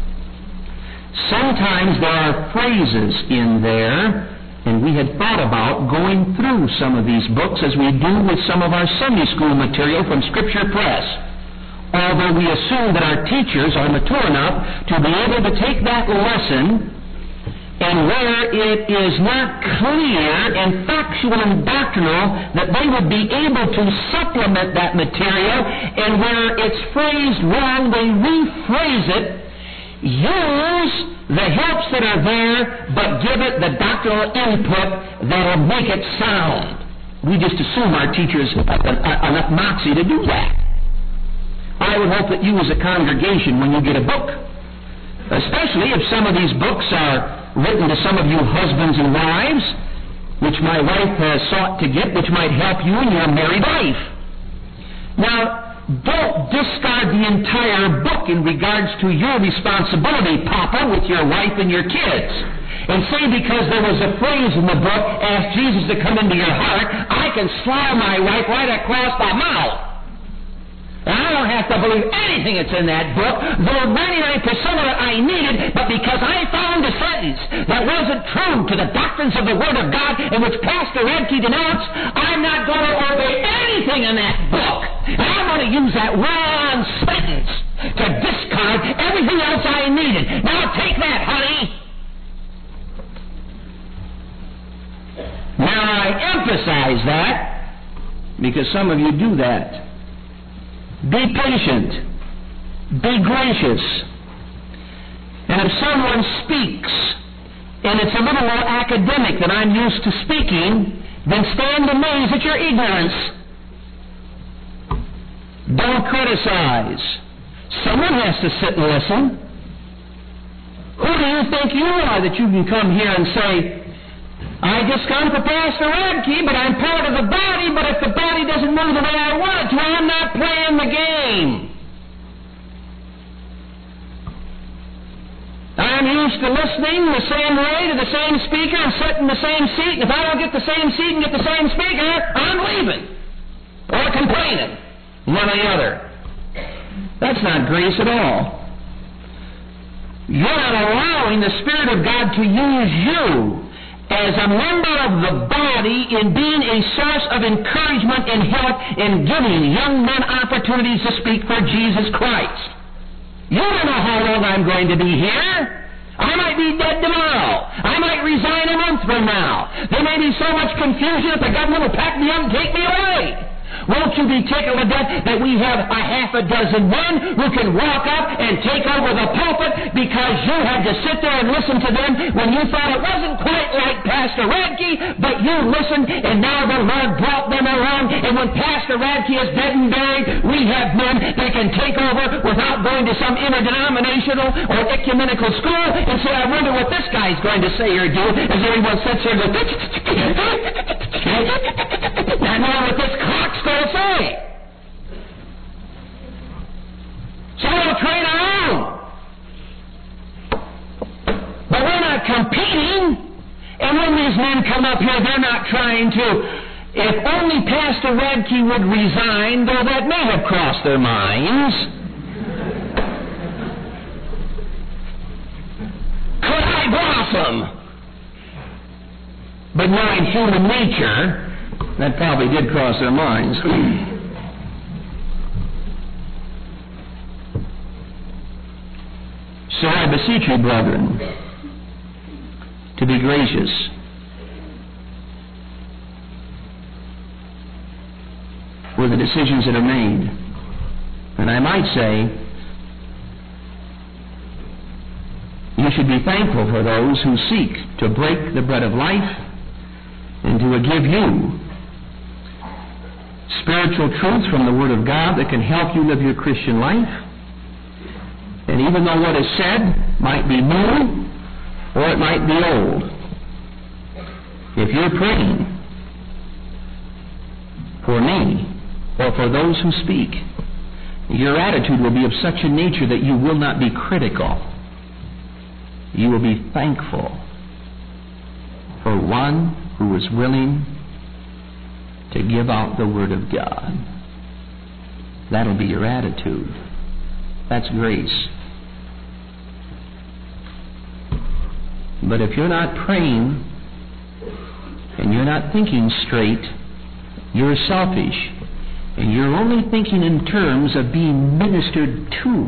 Sometimes there are phrases in there, and we had thought about going through some of these books as we do with some of our Sunday school material from Scripture Press. Although we assume that our teachers are mature enough to be able to take that lesson, and where it is not clear and factual and doctrinal, that they would be able to supplement that material, and where it's phrased wrong, they rephrase it, use the helps that are there, but give it the doctrinal input that will make it sound. We just assume our teachers have enough moxie to do that. I would hope that you as a congregation, when you get a book, especially if some of these books are written to some of you husbands and wives, which my wife has sought to get, which might help you in your married life. Now, don't discard the entire book in regards to your responsibility, Papa, with your wife and your kids. And say because there was a phrase in the book, ask Jesus to come into your heart, I can slap my wife right across the mouth. And I don't have to believe anything that's in that book, though ninety-nine percent of it I needed, but because I found a sentence that wasn't true to the doctrines of the Word of God in which Pastor Radke denounced, I'm not going to obey anything in that book. And I'm going to use that one sentence to discard everything else I needed. Now take that, honey. Now I emphasize that because some of you do that. Be patient. Be gracious. And if someone speaks, and it's a little more academic than I'm used to speaking, then stand amazed at your ignorance. Don't criticize. Someone has to sit and listen. Who do you think you are that you can come here and say, I just come for Pastor Radke, but I'm part of the body, but if the body doesn't move the way I want it to, I'm not playing the game. I'm used to listening the same way to the same speaker and sitting in the same seat, and if I don't get the same seat and get the same speaker, I'm leaving. Or complaining. One or the other. That's not grace at all. You're not allowing the Spirit of God to use you as a member of the body in being a source of encouragement and help in giving young men opportunities to speak for Jesus Christ. You don't know how long I'm going to be here. I might be dead tomorrow. I might resign a month from now. There may be so much confusion that the government will pack me up and take me away. Won't you be tickled to death that we have a half a dozen men who can walk up and take over the pulpit because you had to sit there and listen to them when you thought it wasn't quite like Pastor Radke, but you listened, and now the Lord brought them around, and when Pastor Radke is dead and buried, we have men that can take over without going to some interdenominational or ecumenical school and say, I wonder what this guy's going to say or do, as everyone sits here and goes, Not knowing what this clock's going to say. So we'll train our own. But we're not competing. And when these men come up here, they're not trying to, if only Pastor Radke would resign, though that may have crossed their minds. Could I blossom? But knowing human nature, that probably did cross their minds. So I beseech you, brethren, to be gracious. With the decisions that are made. And I might say, you should be thankful for those who seek to break the bread of life and to give you spiritual truth from the Word of God that can help you live your Christian life. And even though what is said might be new or it might be old, if you're praying for me or for those who speak, your attitude will be of such a nature that you will not be critical. You will be thankful for one who is willing to give out the Word of God. That'll be your attitude. That's grace. But if you're not praying and you're not thinking straight, you're selfish, and you're only thinking in terms of being ministered to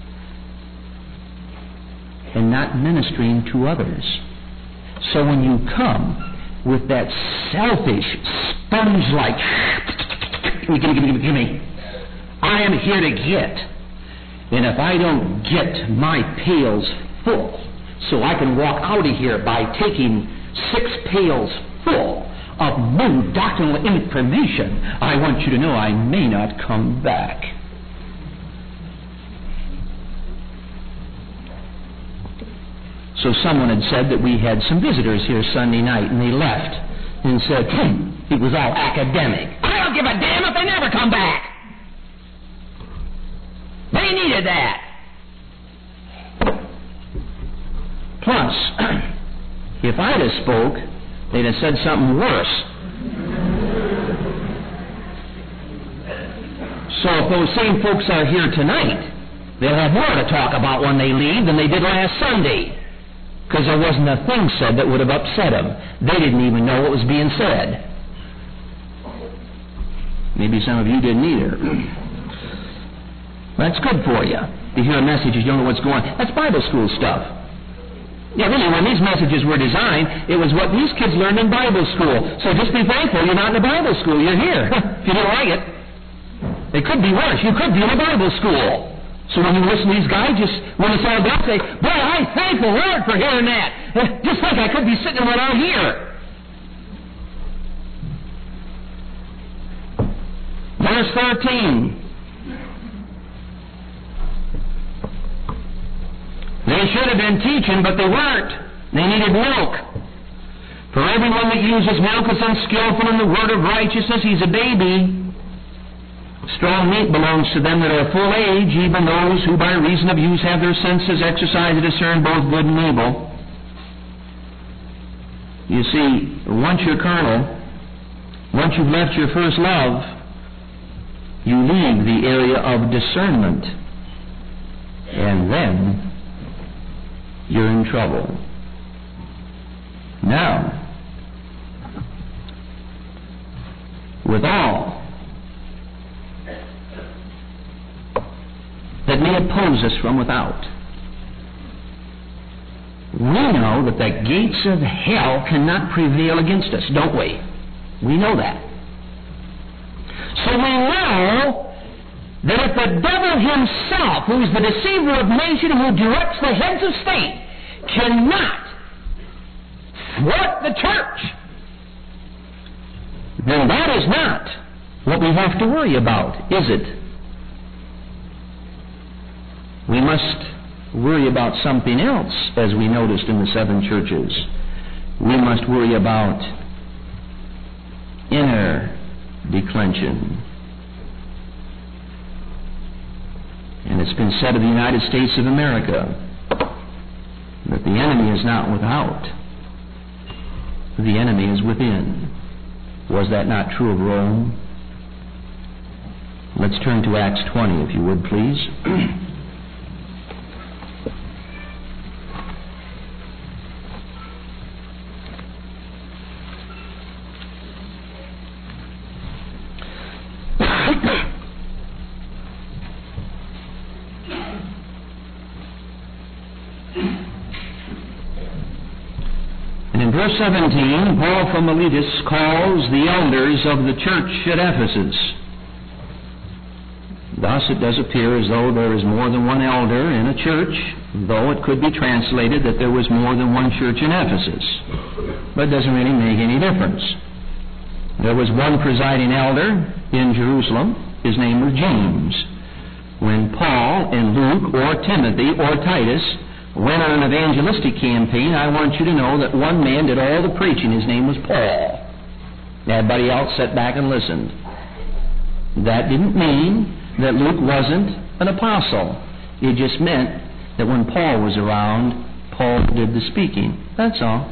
and not ministering to others. So when you come with that selfish, sponge-like, gimme, gimme, gimme, gimme, I am here to get. And if I don't get my pails full, so I can walk out of here by taking six pails full of new doctrinal information, I want you to know I may not come back. So someone had said that we had some visitors here Sunday night, and they left and said, hmm, it was all academic. I don't give a damn if they never come back. They needed that. Plus, if I'd have spoke, they'd have said something worse. So if those same folks are here tonight, they'll have more to talk about when they leave than they did last Sunday. Because there wasn't a thing said that would have upset them. They didn't even know what was being said. Maybe some of you didn't either. That's good for you. To hear a message, you don't know what's going on. That's Bible school stuff. Yeah, really, when these messages were designed, it was what these kids learned in Bible school. So just be thankful you're not in a Bible school. You're here. If you don't like it. It could be worse. You could be in a Bible school. So when you listen to these guys, just when it's all done, say, boy, I thank the Lord for hearing that. Just think I could be sitting right out here. Verse thirteen. They should have been teaching, but they weren't. They needed milk. For everyone that uses milk is unskillful in the word of righteousness. He's a baby. Strong meat belongs to them that are full age, even those who by reason of use have their senses exercised to discern both good and evil. You see, once you're carnal, once you've left your first love, you leave the area of discernment. And then you're in trouble. Now, with all that may oppose us from without, we know that the gates of hell cannot prevail against us, don't we? We know that. So we know that if the devil himself, who is the deceiver of nations, who directs the heads of state, cannot thwart the church, then that is not what we have to worry about, is it? We must worry about something else, as we noticed in the seven churches. We must worry about inner declension. And it's been said of the United States of America that the enemy is not without, the enemy is within. Was that not true of Rome? Let's turn to Acts twenty, if you would, please. Verse seventeen, Paul from Miletus calls the elders of the church at Ephesus. Thus it does appear as though there is more than one elder in a church, though it could be translated that there was more than one church in Ephesus. But it doesn't really make any difference. There was one presiding elder in Jerusalem. His name was James. When Paul and Luke or Timothy or Titus went on an evangelistic campaign, I want you to know that one man did all the preaching. His name was Paul. Everybody else sat back and listened. That didn't mean that Luke wasn't an apostle. It just meant that when Paul was around, Paul did the speaking. That's all.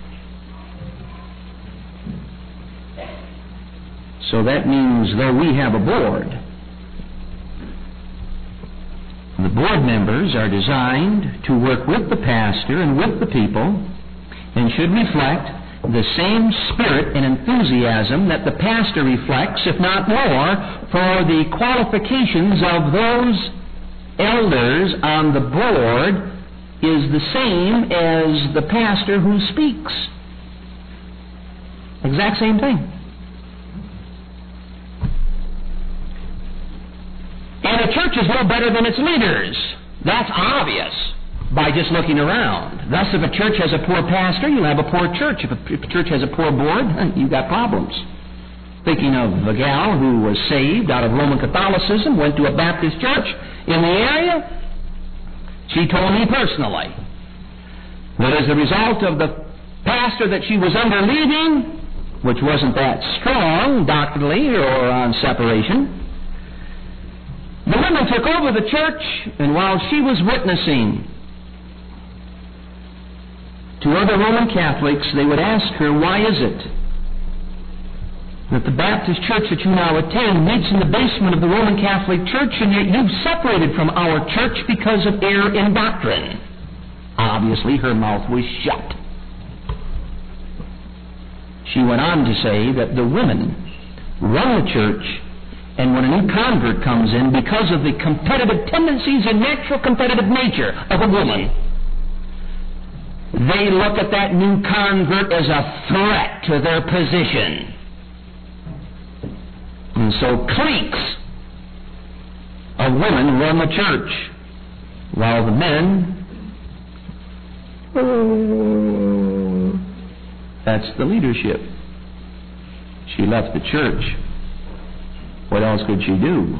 So that means though we have a board, the board members are designed to work with the pastor and with the people and should reflect the same spirit and enthusiasm that the pastor reflects, if not more, for the qualifications of those elders on the board is the same as the pastor who speaks. Exact same thing. And a church is no better than its leaders. That's obvious by just looking around. Thus, if a church has a poor pastor, you'll have a poor church. If a, if a church has a poor board, you've got problems. Thinking of a gal who was saved out of Roman Catholicism, went to a Baptist church in the area. She told me personally that as a result of the pastor that she was under leading, which wasn't that strong doctrinally or on separation, the women took over the church, and while she was witnessing to other Roman Catholics, they would ask her, why is it that the Baptist church that you now attend meets in the basement of the Roman Catholic Church, and yet you've separated from our church because of error in doctrine? Obviously, her mouth was shut. She went on to say that the women run the church, and when a new convert comes in, because of the competitive tendencies and natural competitive nature of a woman, they look at that new convert as a threat to their position. And so cliques of women run the church, while the men, oh, that's the leadership. She left the church. What else could she do?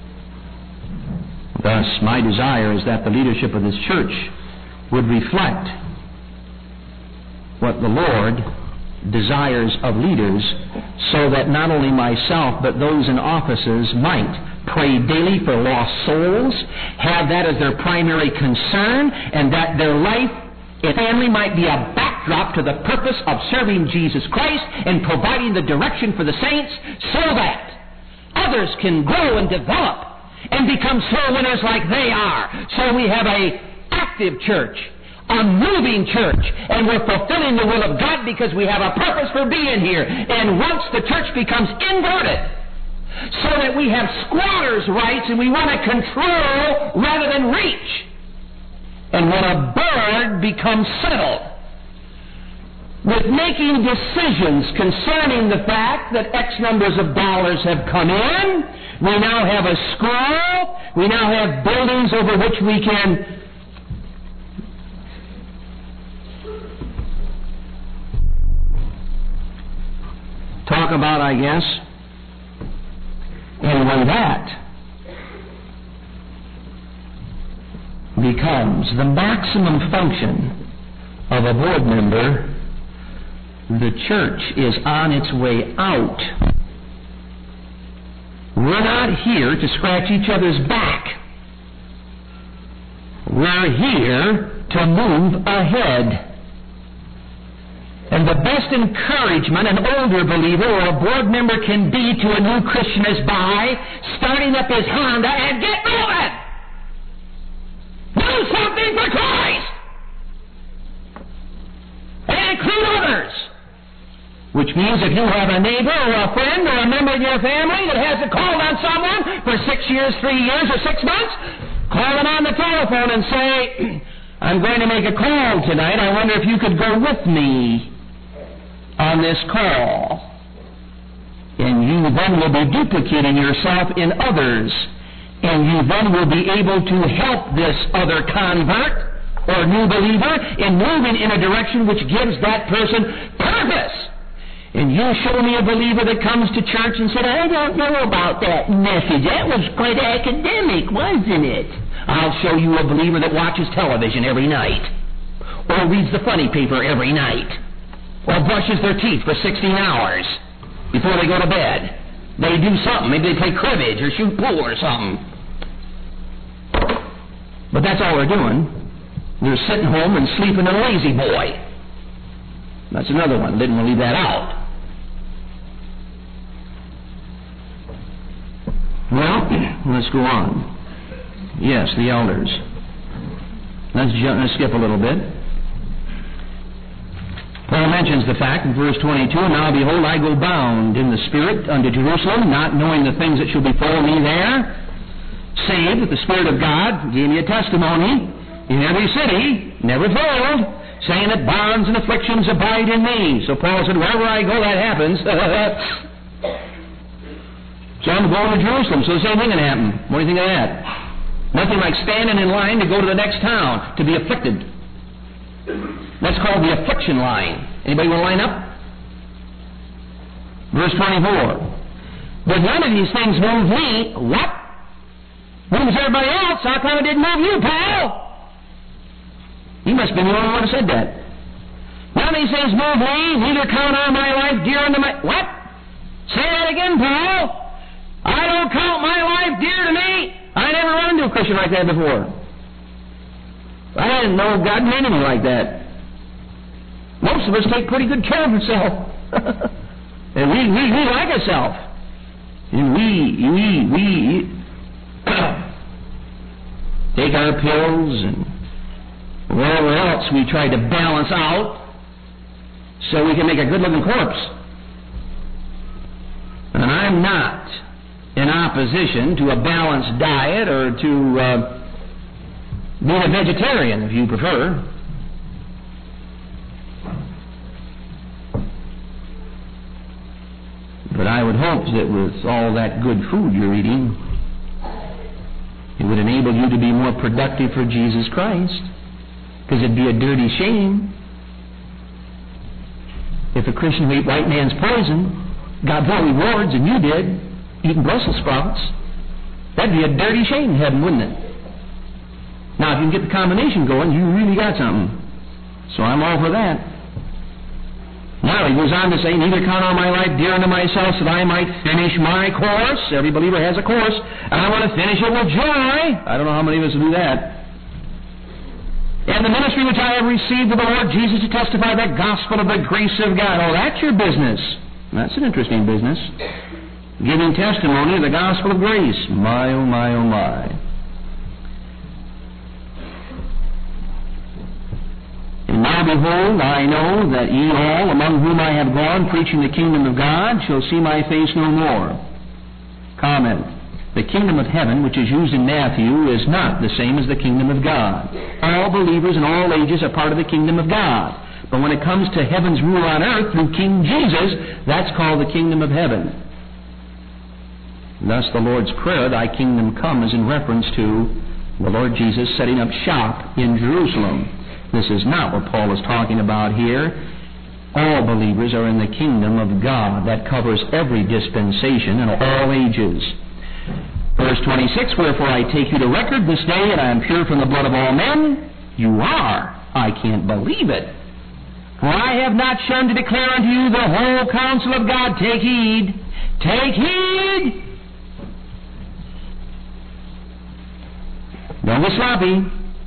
Thus, my desire is that the leadership of this church would reflect what the Lord desires of leaders, so that not only myself, but those in offices might pray daily for lost souls, have that as their primary concern, and that their life and family might be a backdrop to the purpose of serving Jesus Christ and providing the direction for the saints, so that others can grow and develop and become soul winners like they are. So we have a active church, a moving church, and we're fulfilling the will of God because we have a purpose for being here. And once the church becomes inverted, so that we have squatters' rights and we want to control rather than reach. And when a bird becomes settled with making decisions concerning the fact that X numbers of dollars have come in, we now have a school, we now have buildings over which we can talk about, I guess. And when that becomes the maximum function of a board member, the church is on its way out We're not here to scratch each other's back. We're here to move ahead. And the best encouragement an older believer or a board member can be to a new Christian is by starting up his Honda and get moving. Do something for Christ. And include others. Which means if you have a neighbor or a friend or a member of your family that hasn't called on someone for six years, three years, or six months, call them on the telephone and say, I'm going to make a call tonight. I wonder if you could go with me on this call. And you then will be duplicating yourself in others. And you then will be able to help this other convert or new believer in moving in a direction which gives that person purpose. And you show me a believer that comes to church and said, I don't know about that message. That was quite academic, wasn't it? I'll show you a believer that watches television every night, or reads the funny paper every night, or brushes their teeth for sixteen hours before they go to bed. They do something. Maybe they play cribbage or shoot pool or something. But that's all they're doing. They're sitting home and sleeping in a lazy boy. That's another one. Didn't leave that out. Well, let's go on. Yes, the elders. Let's, jump, let's skip a little bit. Paul mentions the fact in verse twenty-two, Now behold, I go bound in the Spirit unto Jerusalem, not knowing the things that shall befall me there, save that the Spirit of God gave me a testimony in every city, never failed, saying that bonds and afflictions abide in me. So Paul said, wherever I go, that happens. So I'm going to Jerusalem, so the same thing can happen. What do you think of that? Nothing like standing in line to go to the next town to be afflicted. That's called the affliction line. Anybody want to line up? Verse twenty-four. But none of these things move me. What? Moves everybody else. How come it didn't move you, Paul? He must have been the only one who said that. None of these things move me, neither count on my life dear unto my... What? Say that again, Paul. I don't count my life dear to me. I never run into a Christian like that before. I didn't know God made me like that. Most of us take pretty good care of ourselves. And we, we, we like ourselves. And we, we, we take our pills and whatever else we try to balance out so we can make a good-looking corpse. And I'm not in opposition to a balanced diet or to uh, being a vegetarian, if you prefer. But I would hope that with all that good food you're eating, it would enable you to be more productive for Jesus Christ. Because it'd be a dirty shame if a Christian who ate white man's poison got more rewards than you did eating Brussels sprouts. That'd be a dirty shame in heaven, wouldn't it? Now, if you can get the combination going, you really got something. So I'm all for that. Now, he goes on to say, neither count on my life dear unto myself, that I might finish my course. Every believer has a course, and I want to finish it with joy. I don't know how many of us will do that. And the ministry which I have received of the Lord Jesus to testify the gospel of the grace of God. Oh, that's your business. That's an interesting business. Giving testimony of the gospel of grace. My, oh, my, oh, my. And now behold, I know that ye all, among whom I have gone, preaching the kingdom of God, shall see my face no more. Comment. The kingdom of heaven, which is used in Matthew, is not the same as the kingdom of God. All believers in all ages are part of the kingdom of God. But when it comes to heaven's rule on earth through King Jesus, that's called the kingdom of heaven. Thus the Lord's Prayer, Thy kingdom come, is in reference to the Lord Jesus setting up shop in Jerusalem. This is not what Paul is talking about here. All believers are in the kingdom of God. That covers every dispensation and all ages. Verse twenty-six, Wherefore I take you to record this day, and I am pure from the blood of all men. You are. I can't believe it. For I have not shunned to declare unto you the whole counsel of God. Take heed. Take heed. Don't get sloppy.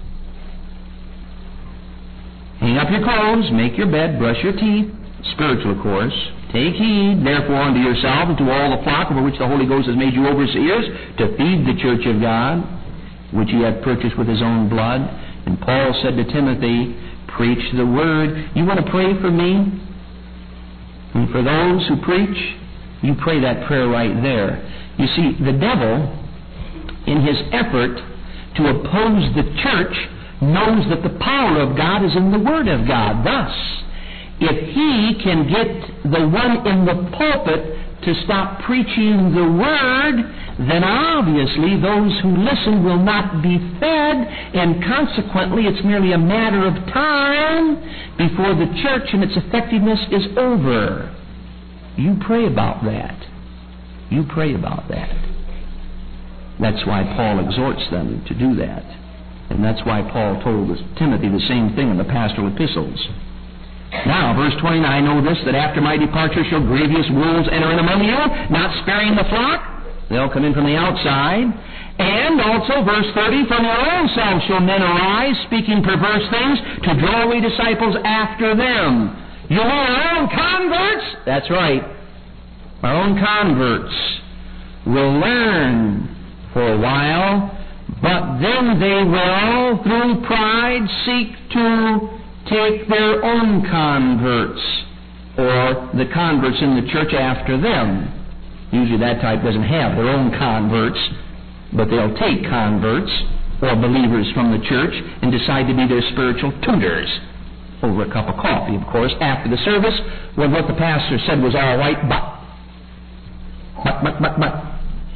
Hang up your clothes, make your bed, brush your teeth. Spiritual, of course. Take heed, therefore, unto yourself and to all the flock over which the Holy Ghost has made you overseers, to feed the church of God, which he hath purchased with his own blood. And Paul said to Timothy, preach the word. You want to pray for me? And for those who preach, you pray that prayer right there. You see, the devil, in his effort to oppose the church, knows that the power of God is in the Word of God. Thus, if he can get the one in the pulpit to stop preaching the Word, then obviously those who listen will not be fed, and consequently it's merely a matter of time before the church and its effectiveness is over. You pray about that. You pray about that. That's why Paul exhorts them to do that. And that's why Paul told Timothy the same thing in the pastoral epistles. Now, verse twenty-nine, know this, that after my departure shall grievous wolves enter in among you, not sparing the flock. They'll come in from the outside. And also, verse thirty, from your own selves shall men arise, speaking perverse things, to draw away disciples after them. You know our own converts? That's right. Our own converts will learn for a while, but then they will, through pride, seek to take their own converts, or the converts in the church after them. Usually that type doesn't have their own converts, but they'll take converts or believers from the church and decide to be their spiritual tutors over a cup of coffee, of course, after the service, when what the pastor said was all right, but, but, but, but, but.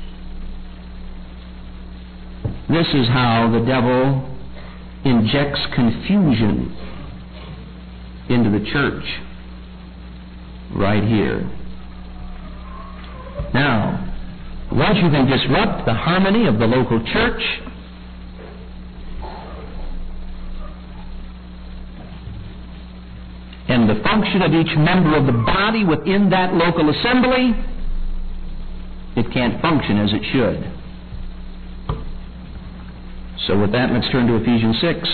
This is how the devil injects confusion into the church, right here. Now, once you can disrupt the harmony of the local church, and the function of each member of the body within that local assembly, it can't function as it should. So with that, let's turn to Ephesians six.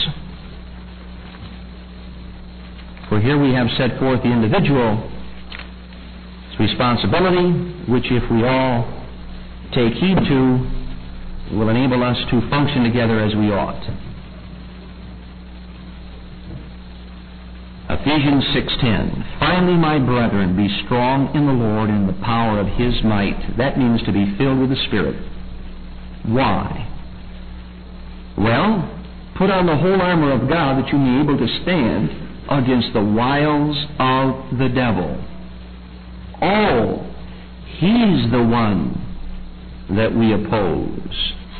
For here we have set forth the individual responsibility, which if we all take heed to, will enable us to function together as we ought. Ephesians six ten. Finally, my brethren, be strong in the Lord and in the power of his might. That means to be filled with the Spirit. Why? Well, put on the whole armor of God that you may be able to stand against the wiles of the devil. Oh, he's the one that we oppose.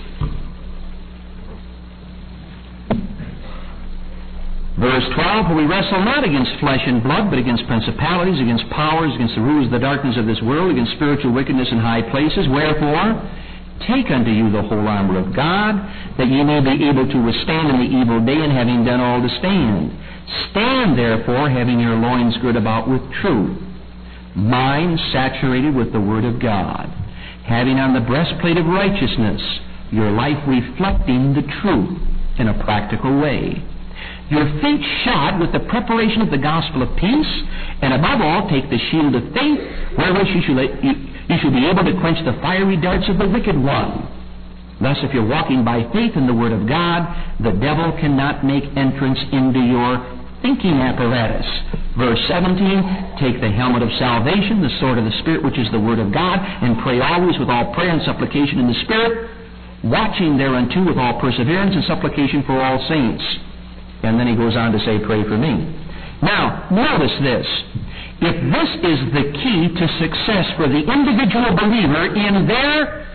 Verse twelve, for we wrestle not against flesh and blood, but against principalities, against powers, against the rulers of the darkness of this world, against spiritual wickedness in high places. Wherefore, take unto you the whole armor of God, that ye may be able to withstand in the evil day, and having done all to stand. Stand therefore, having your loins girt about with truth, mind saturated with the Word of God, having on the breastplate of righteousness, your life reflecting the truth in a practical way. Your feet shod with the preparation of the gospel of peace, and above all, take the shield of faith, wherewith you shall, you, you shall be able to quench the fiery darts of the wicked one. Thus, if you're walking by faith in the Word of God, the devil cannot make entrance into your thinking apparatus. Verse seventeen, take the helmet of salvation, the sword of the Spirit, which is the Word of God, and pray always with all prayer and supplication in the Spirit, watching thereunto with all perseverance and supplication for all saints. And then he goes on to say, pray for me. Now, notice this. If this is the key to success for the individual believer in their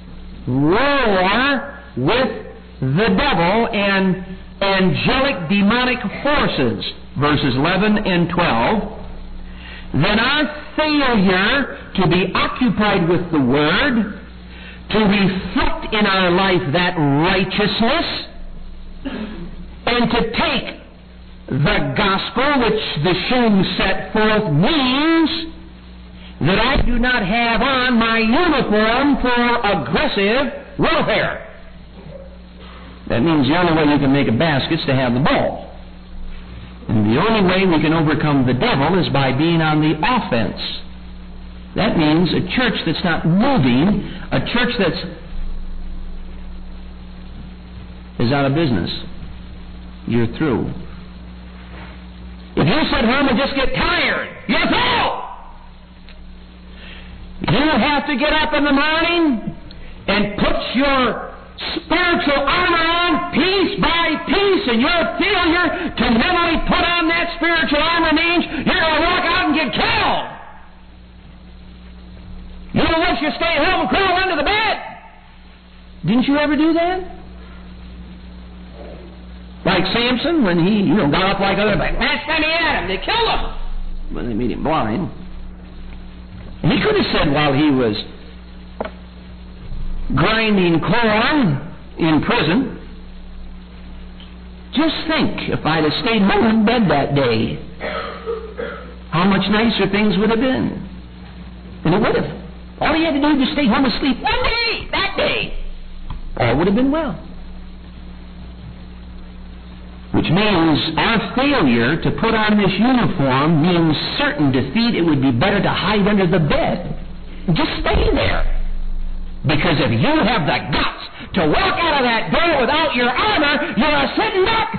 war with the devil and angelic demonic forces, verses eleven and twelve, then our failure to be occupied with the Word, to reflect in our life that righteousness, and to take the gospel which the shoes set forth means that I do not have on my uniform for aggressive warfare. That means the only way you can make a basket is to have the ball. And the only way we can overcome the devil is by being on the offense. That means a church that's not moving, a church that's is out of business. You're through. If you sit home and just get tired, you're through. You have to get up in the morning and put your spiritual armor on piece by piece, and your failure to mentally put on that spiritual armor means you're going to walk out and get killed. You know, once you stay home and crawl under the bed. Didn't you ever do that? Like Samson, when he, you know, got up like other, like, last time he had him, they killed him. Well, they made him blind. And he could have said while he was grinding corn in prison, just think, if I'd have stayed home in bed that day, how much nicer things would have been. And it would have. All he had to do was stay home and sleep one day, that day. All would have been well. Which means our failure to put on this uniform means certain defeat. It would be better to hide under the bed. Just stay there. Because if you have the guts to walk out of that door without your armor, you're a sitting duck.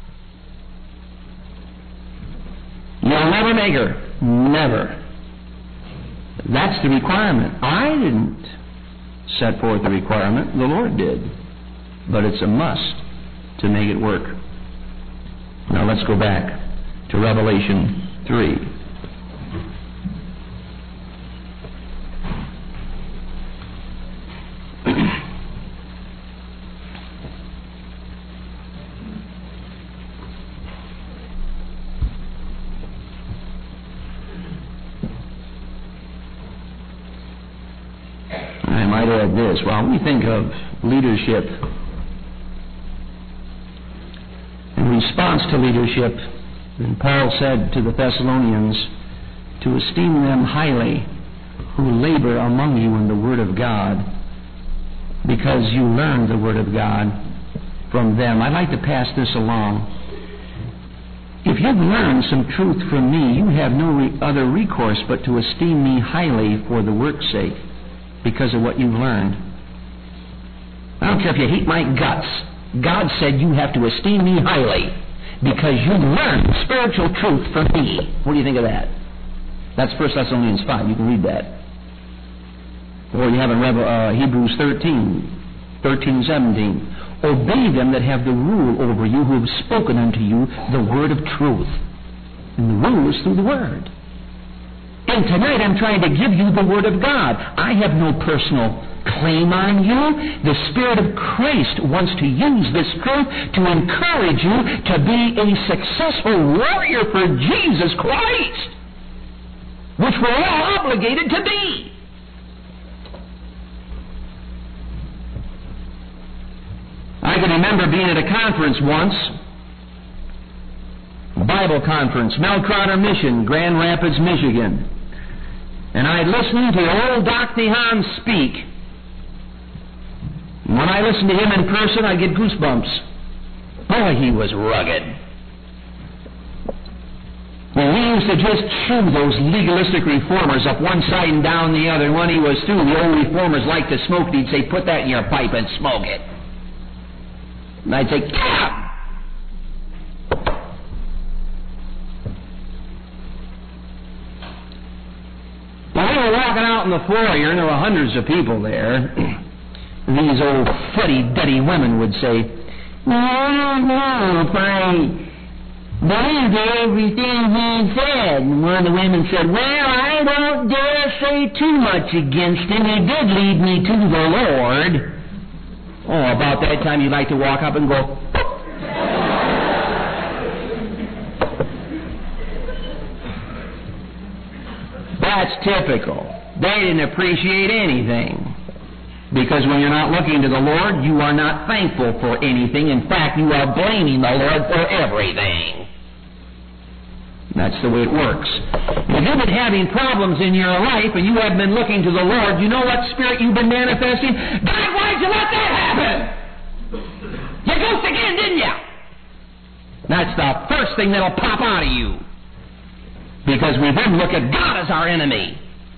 You'll never make her. Never. That's the requirement. I didn't set forth the requirement. The Lord did. But it's a must to make it work. Now let's go back to Revelation three. I might add this. While we think of leadership, in response to leadership, and Paul said to the Thessalonians to esteem them highly who labor among you in the Word of God, because you learned the Word of God from them. I'd like to pass this along. If you've learned some truth from me, you have no re- other recourse but to esteem me highly for the work's sake, because of what you've learned. I don't care if you hate my guts. God said you have to esteem me highly because you learned spiritual truth from me. What do you think of that? That's First Thessalonians five. You can read that. Or you have in Revel, uh, Hebrews thirteen, thirteen, seventeen. Obey them that have the rule over you, who have spoken unto you the word of truth. And the rule is through the Word. And tonight I'm trying to give you the Word of God. I have no personal claim on you. The Spirit of Christ wants to use this truth to encourage you to be a successful warrior for Jesus Christ, which we're all obligated to be. I can remember being at a conference once, a Bible conference, Melcrotter Mission, Grand Rapids, Michigan. And I listened to old Doctor Hahn speak. And when I listened to him in person, I'd get goosebumps. Boy, he was rugged. Well, we used to just chew those legalistic reformers up one side and down the other. And when he was through, the old reformers liked to smoke. He'd say, put that in your pipe and smoke it. And I'd say, get up! Well, we were walking out in the foyer, and there were hundreds of people there. These old fuddy-duddy women would say, well, I don't know if I believe everything he said. And one of the women said, well, I don't dare say too much against him. He did lead me to the Lord. Oh, about that time you'd like to walk up and go, that's typical. They didn't appreciate anything. Because when you're not looking to the Lord, you are not thankful for anything. In fact, you are blaming the Lord for everything. That's the way it works. If you've been having problems in your life and you have been looking to the Lord, you know what spirit you've been manifesting? God, why'd you let that happen? You Ghost again, didn't you? That's the first thing that'll pop out of you. Because we then look at God as our enemy.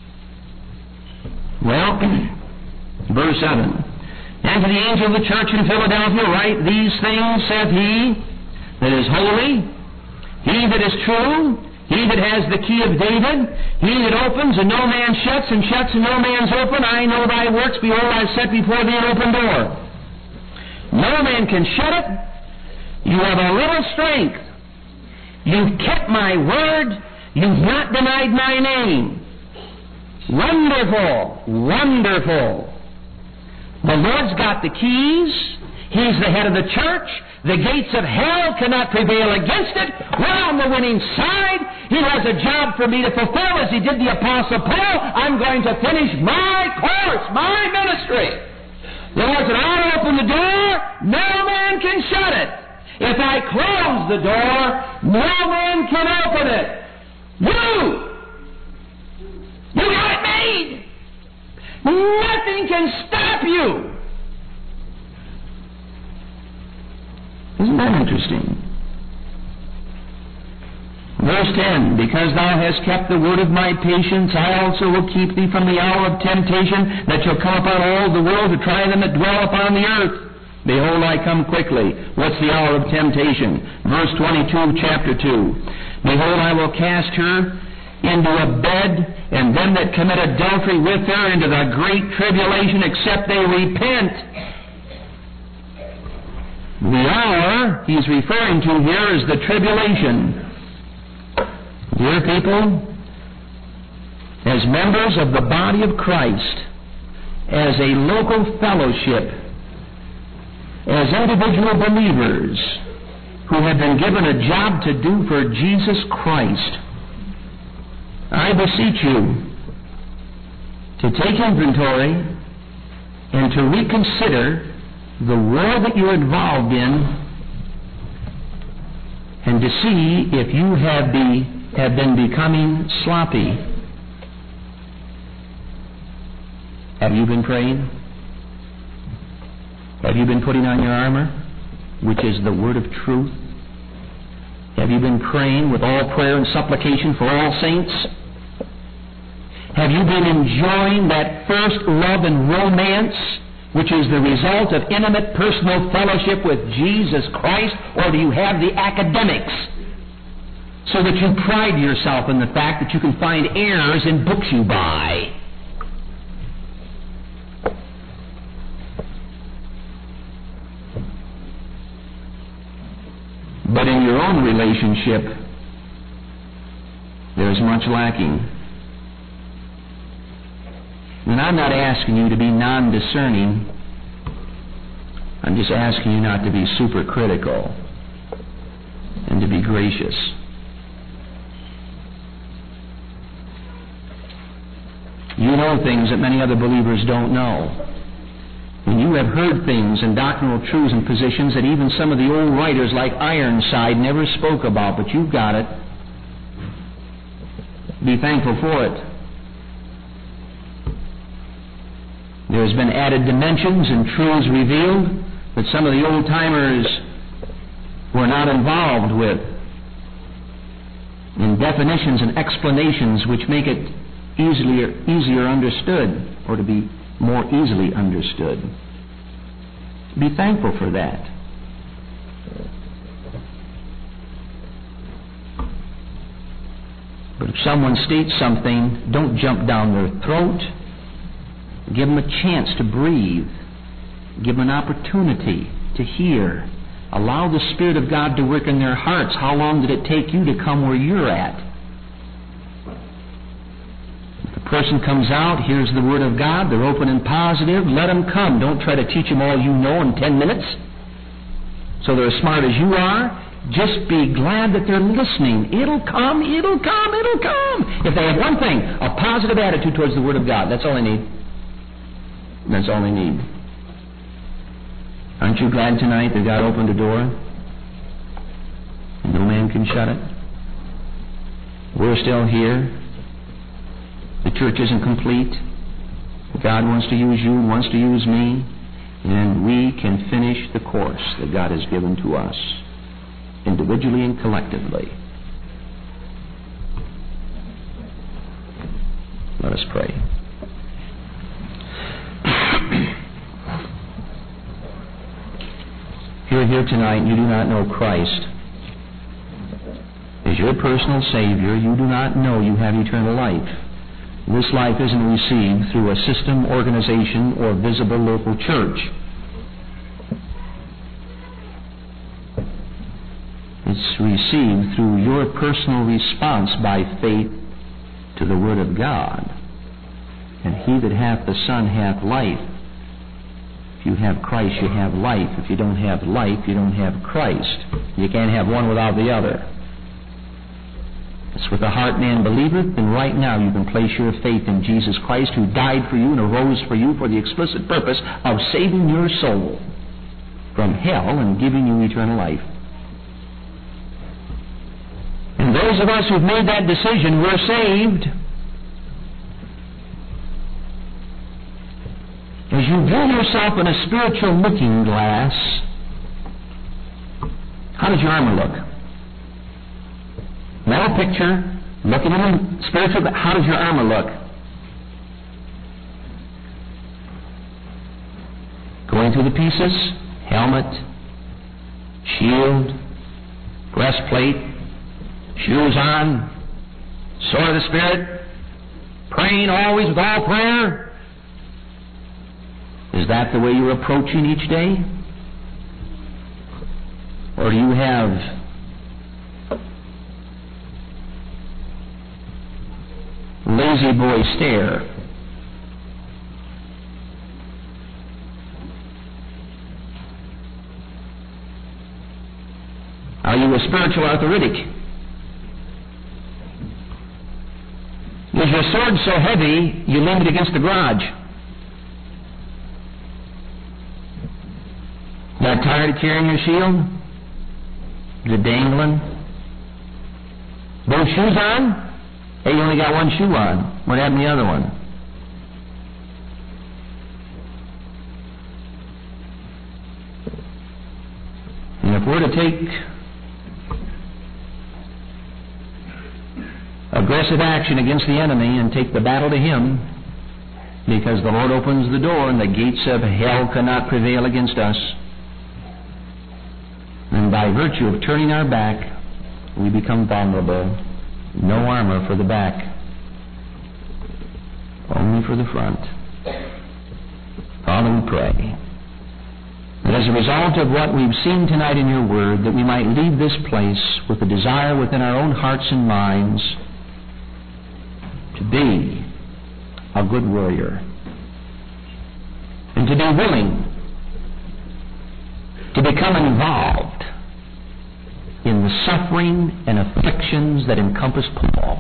Well, verse seven. And to the angel of the church in Philadelphia write, These things saith he that is holy, he that is true, he that has the key of David, he that opens and no man shuts, and shuts and no man's open. I know thy works, behold, I set before thee an open door. No man can shut it. You have a little strength. You've kept my word. You've not denied my name. Wonderful, wonderful. The Lord's got the keys. He's the head of the church. The gates of hell cannot prevail against it. We're on the winning side. He has a job for me to fulfill as he did the Apostle Paul. I'm going to finish my course, my ministry. The Lord said, I'll open the door. No man can shut it. If I close the door, no man can open it. You! You got it made! Nothing can stop you! Isn't that interesting? Verse ten, Because thou hast kept the word of my patience, I also will keep thee from the hour of temptation that shall come upon all the world to try them that dwell upon the earth. Behold, I come quickly. What's the hour of temptation? Verse twenty-two, chapter two. Behold, I will cast her into a bed, and them that commit adultery with her into the great tribulation, except they repent. The hour he's referring to here is the tribulation. Dear people, as members of the body of Christ, as a local fellowship, as individual believers who have been given a job to do for Jesus Christ, I beseech you to take inventory and to reconsider the war that you're involved in, and to see if you have, be, have been becoming sloppy. Have you been praying? Have you been putting on your armor, which is the word of truth? Have you been praying with all prayer and supplication for all saints? Have you been enjoying that first love and romance, which is the result of intimate personal fellowship with Jesus Christ? Or do you have the academics, so that you pride yourself in the fact that you can find errors in books you buy? But in your own relationship, there's much lacking. And I'm not asking you to be non-discerning. I'm just asking you not to be super critical and to be gracious. You know things that many other believers don't know. And you have heard things and doctrinal truths and positions that even some of the old writers like Ironside never spoke about, but you've got it. Be thankful for it. There's been added dimensions and truths revealed that some of the old-timers were not involved with, in definitions and explanations which make it easily easier understood, or to be more easily understood. Be thankful for that. But if someone states something, don't jump down their throat. Give them a chance to breathe. Give them an opportunity to hear. Allow the Spirit of God to work in their hearts. How long did it take you to come where you're at? If the person comes out, hears the Word of God, they're open and positive, let them come. Don't try to teach them all you know in ten minutes so they're as smart as you are. Just be glad that they're listening. It'll come, it'll come, it'll come. If they have one thing, a positive attitude towards the Word of God, that's all they need. That's all they need. Aren't you glad tonight that God opened a door and no man can shut it? We're still here. The church isn't complete. God wants to use you, wants to use me. and we can finish the course that God has given to us, individually and collectively. Let us pray. If you're here tonight and you do not know Christ as your personal Savior, you do not know you have eternal life. This life isn't received through a system, organization, or visible local church. It's received through your personal response by faith to the Word of God. And he that hath the Son hath life. If you have Christ, you have life. If you don't have life, you don't have Christ. You can't have one without the other. It's with the heart man believeth, and right now you can place your faith in Jesus Christ, who died for you and arose for you for the explicit purpose of saving your soul from hell and giving you eternal life. And those of us who've made that decision, we're saved. As you view yourself in a spiritual looking glass, how does your armor look? Mental picture, looking in the spiritual, how does your armor look? Going through the pieces, helmet, shield, breastplate, shoes on, sword of the Spirit, praying always with all prayer. Is that the way you're approaching each day? Or do you have lazy boy stare? Are you a spiritual arthritic? Is your sword so heavy you lean it against the garage? Not tired of carrying your shield? Is it dangling? Both shoes on? Hey, you only got one shoe on. What happened to the other one? And if we're to take aggressive action against the enemy and take the battle to him, because the Lord opens the door and the gates of hell cannot prevail against us, and by virtue of turning our back, we become vulnerable. No armor for the back, only for the front. Father, we pray that as a result of what we've seen tonight in your word, that we might leave this place with the desire within our own hearts and minds to be a good warrior, and to be willing to become involved in the suffering and afflictions that encompass Paul.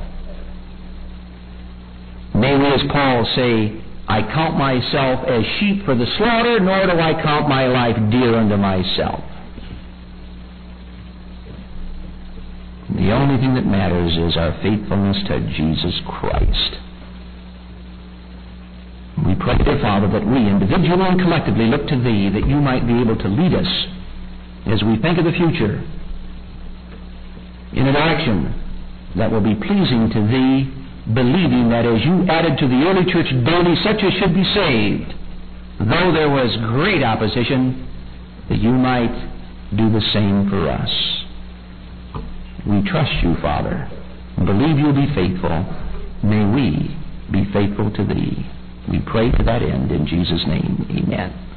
May we, as Paul, say, I count myself as sheep for the slaughter, nor do I count my life dear unto myself. The only thing that matters is our faithfulness to Jesus Christ. We pray, dear Father, that we individually and collectively look to Thee, that You might be able to lead us as we think of the future in an action that will be pleasing to Thee, believing that as You added to the early church daily such as should be saved, though there was great opposition, that You might do the same for us. We trust You, Father, and believe You'll be faithful. May we be faithful to Thee. We pray to that end in Jesus' name. Amen.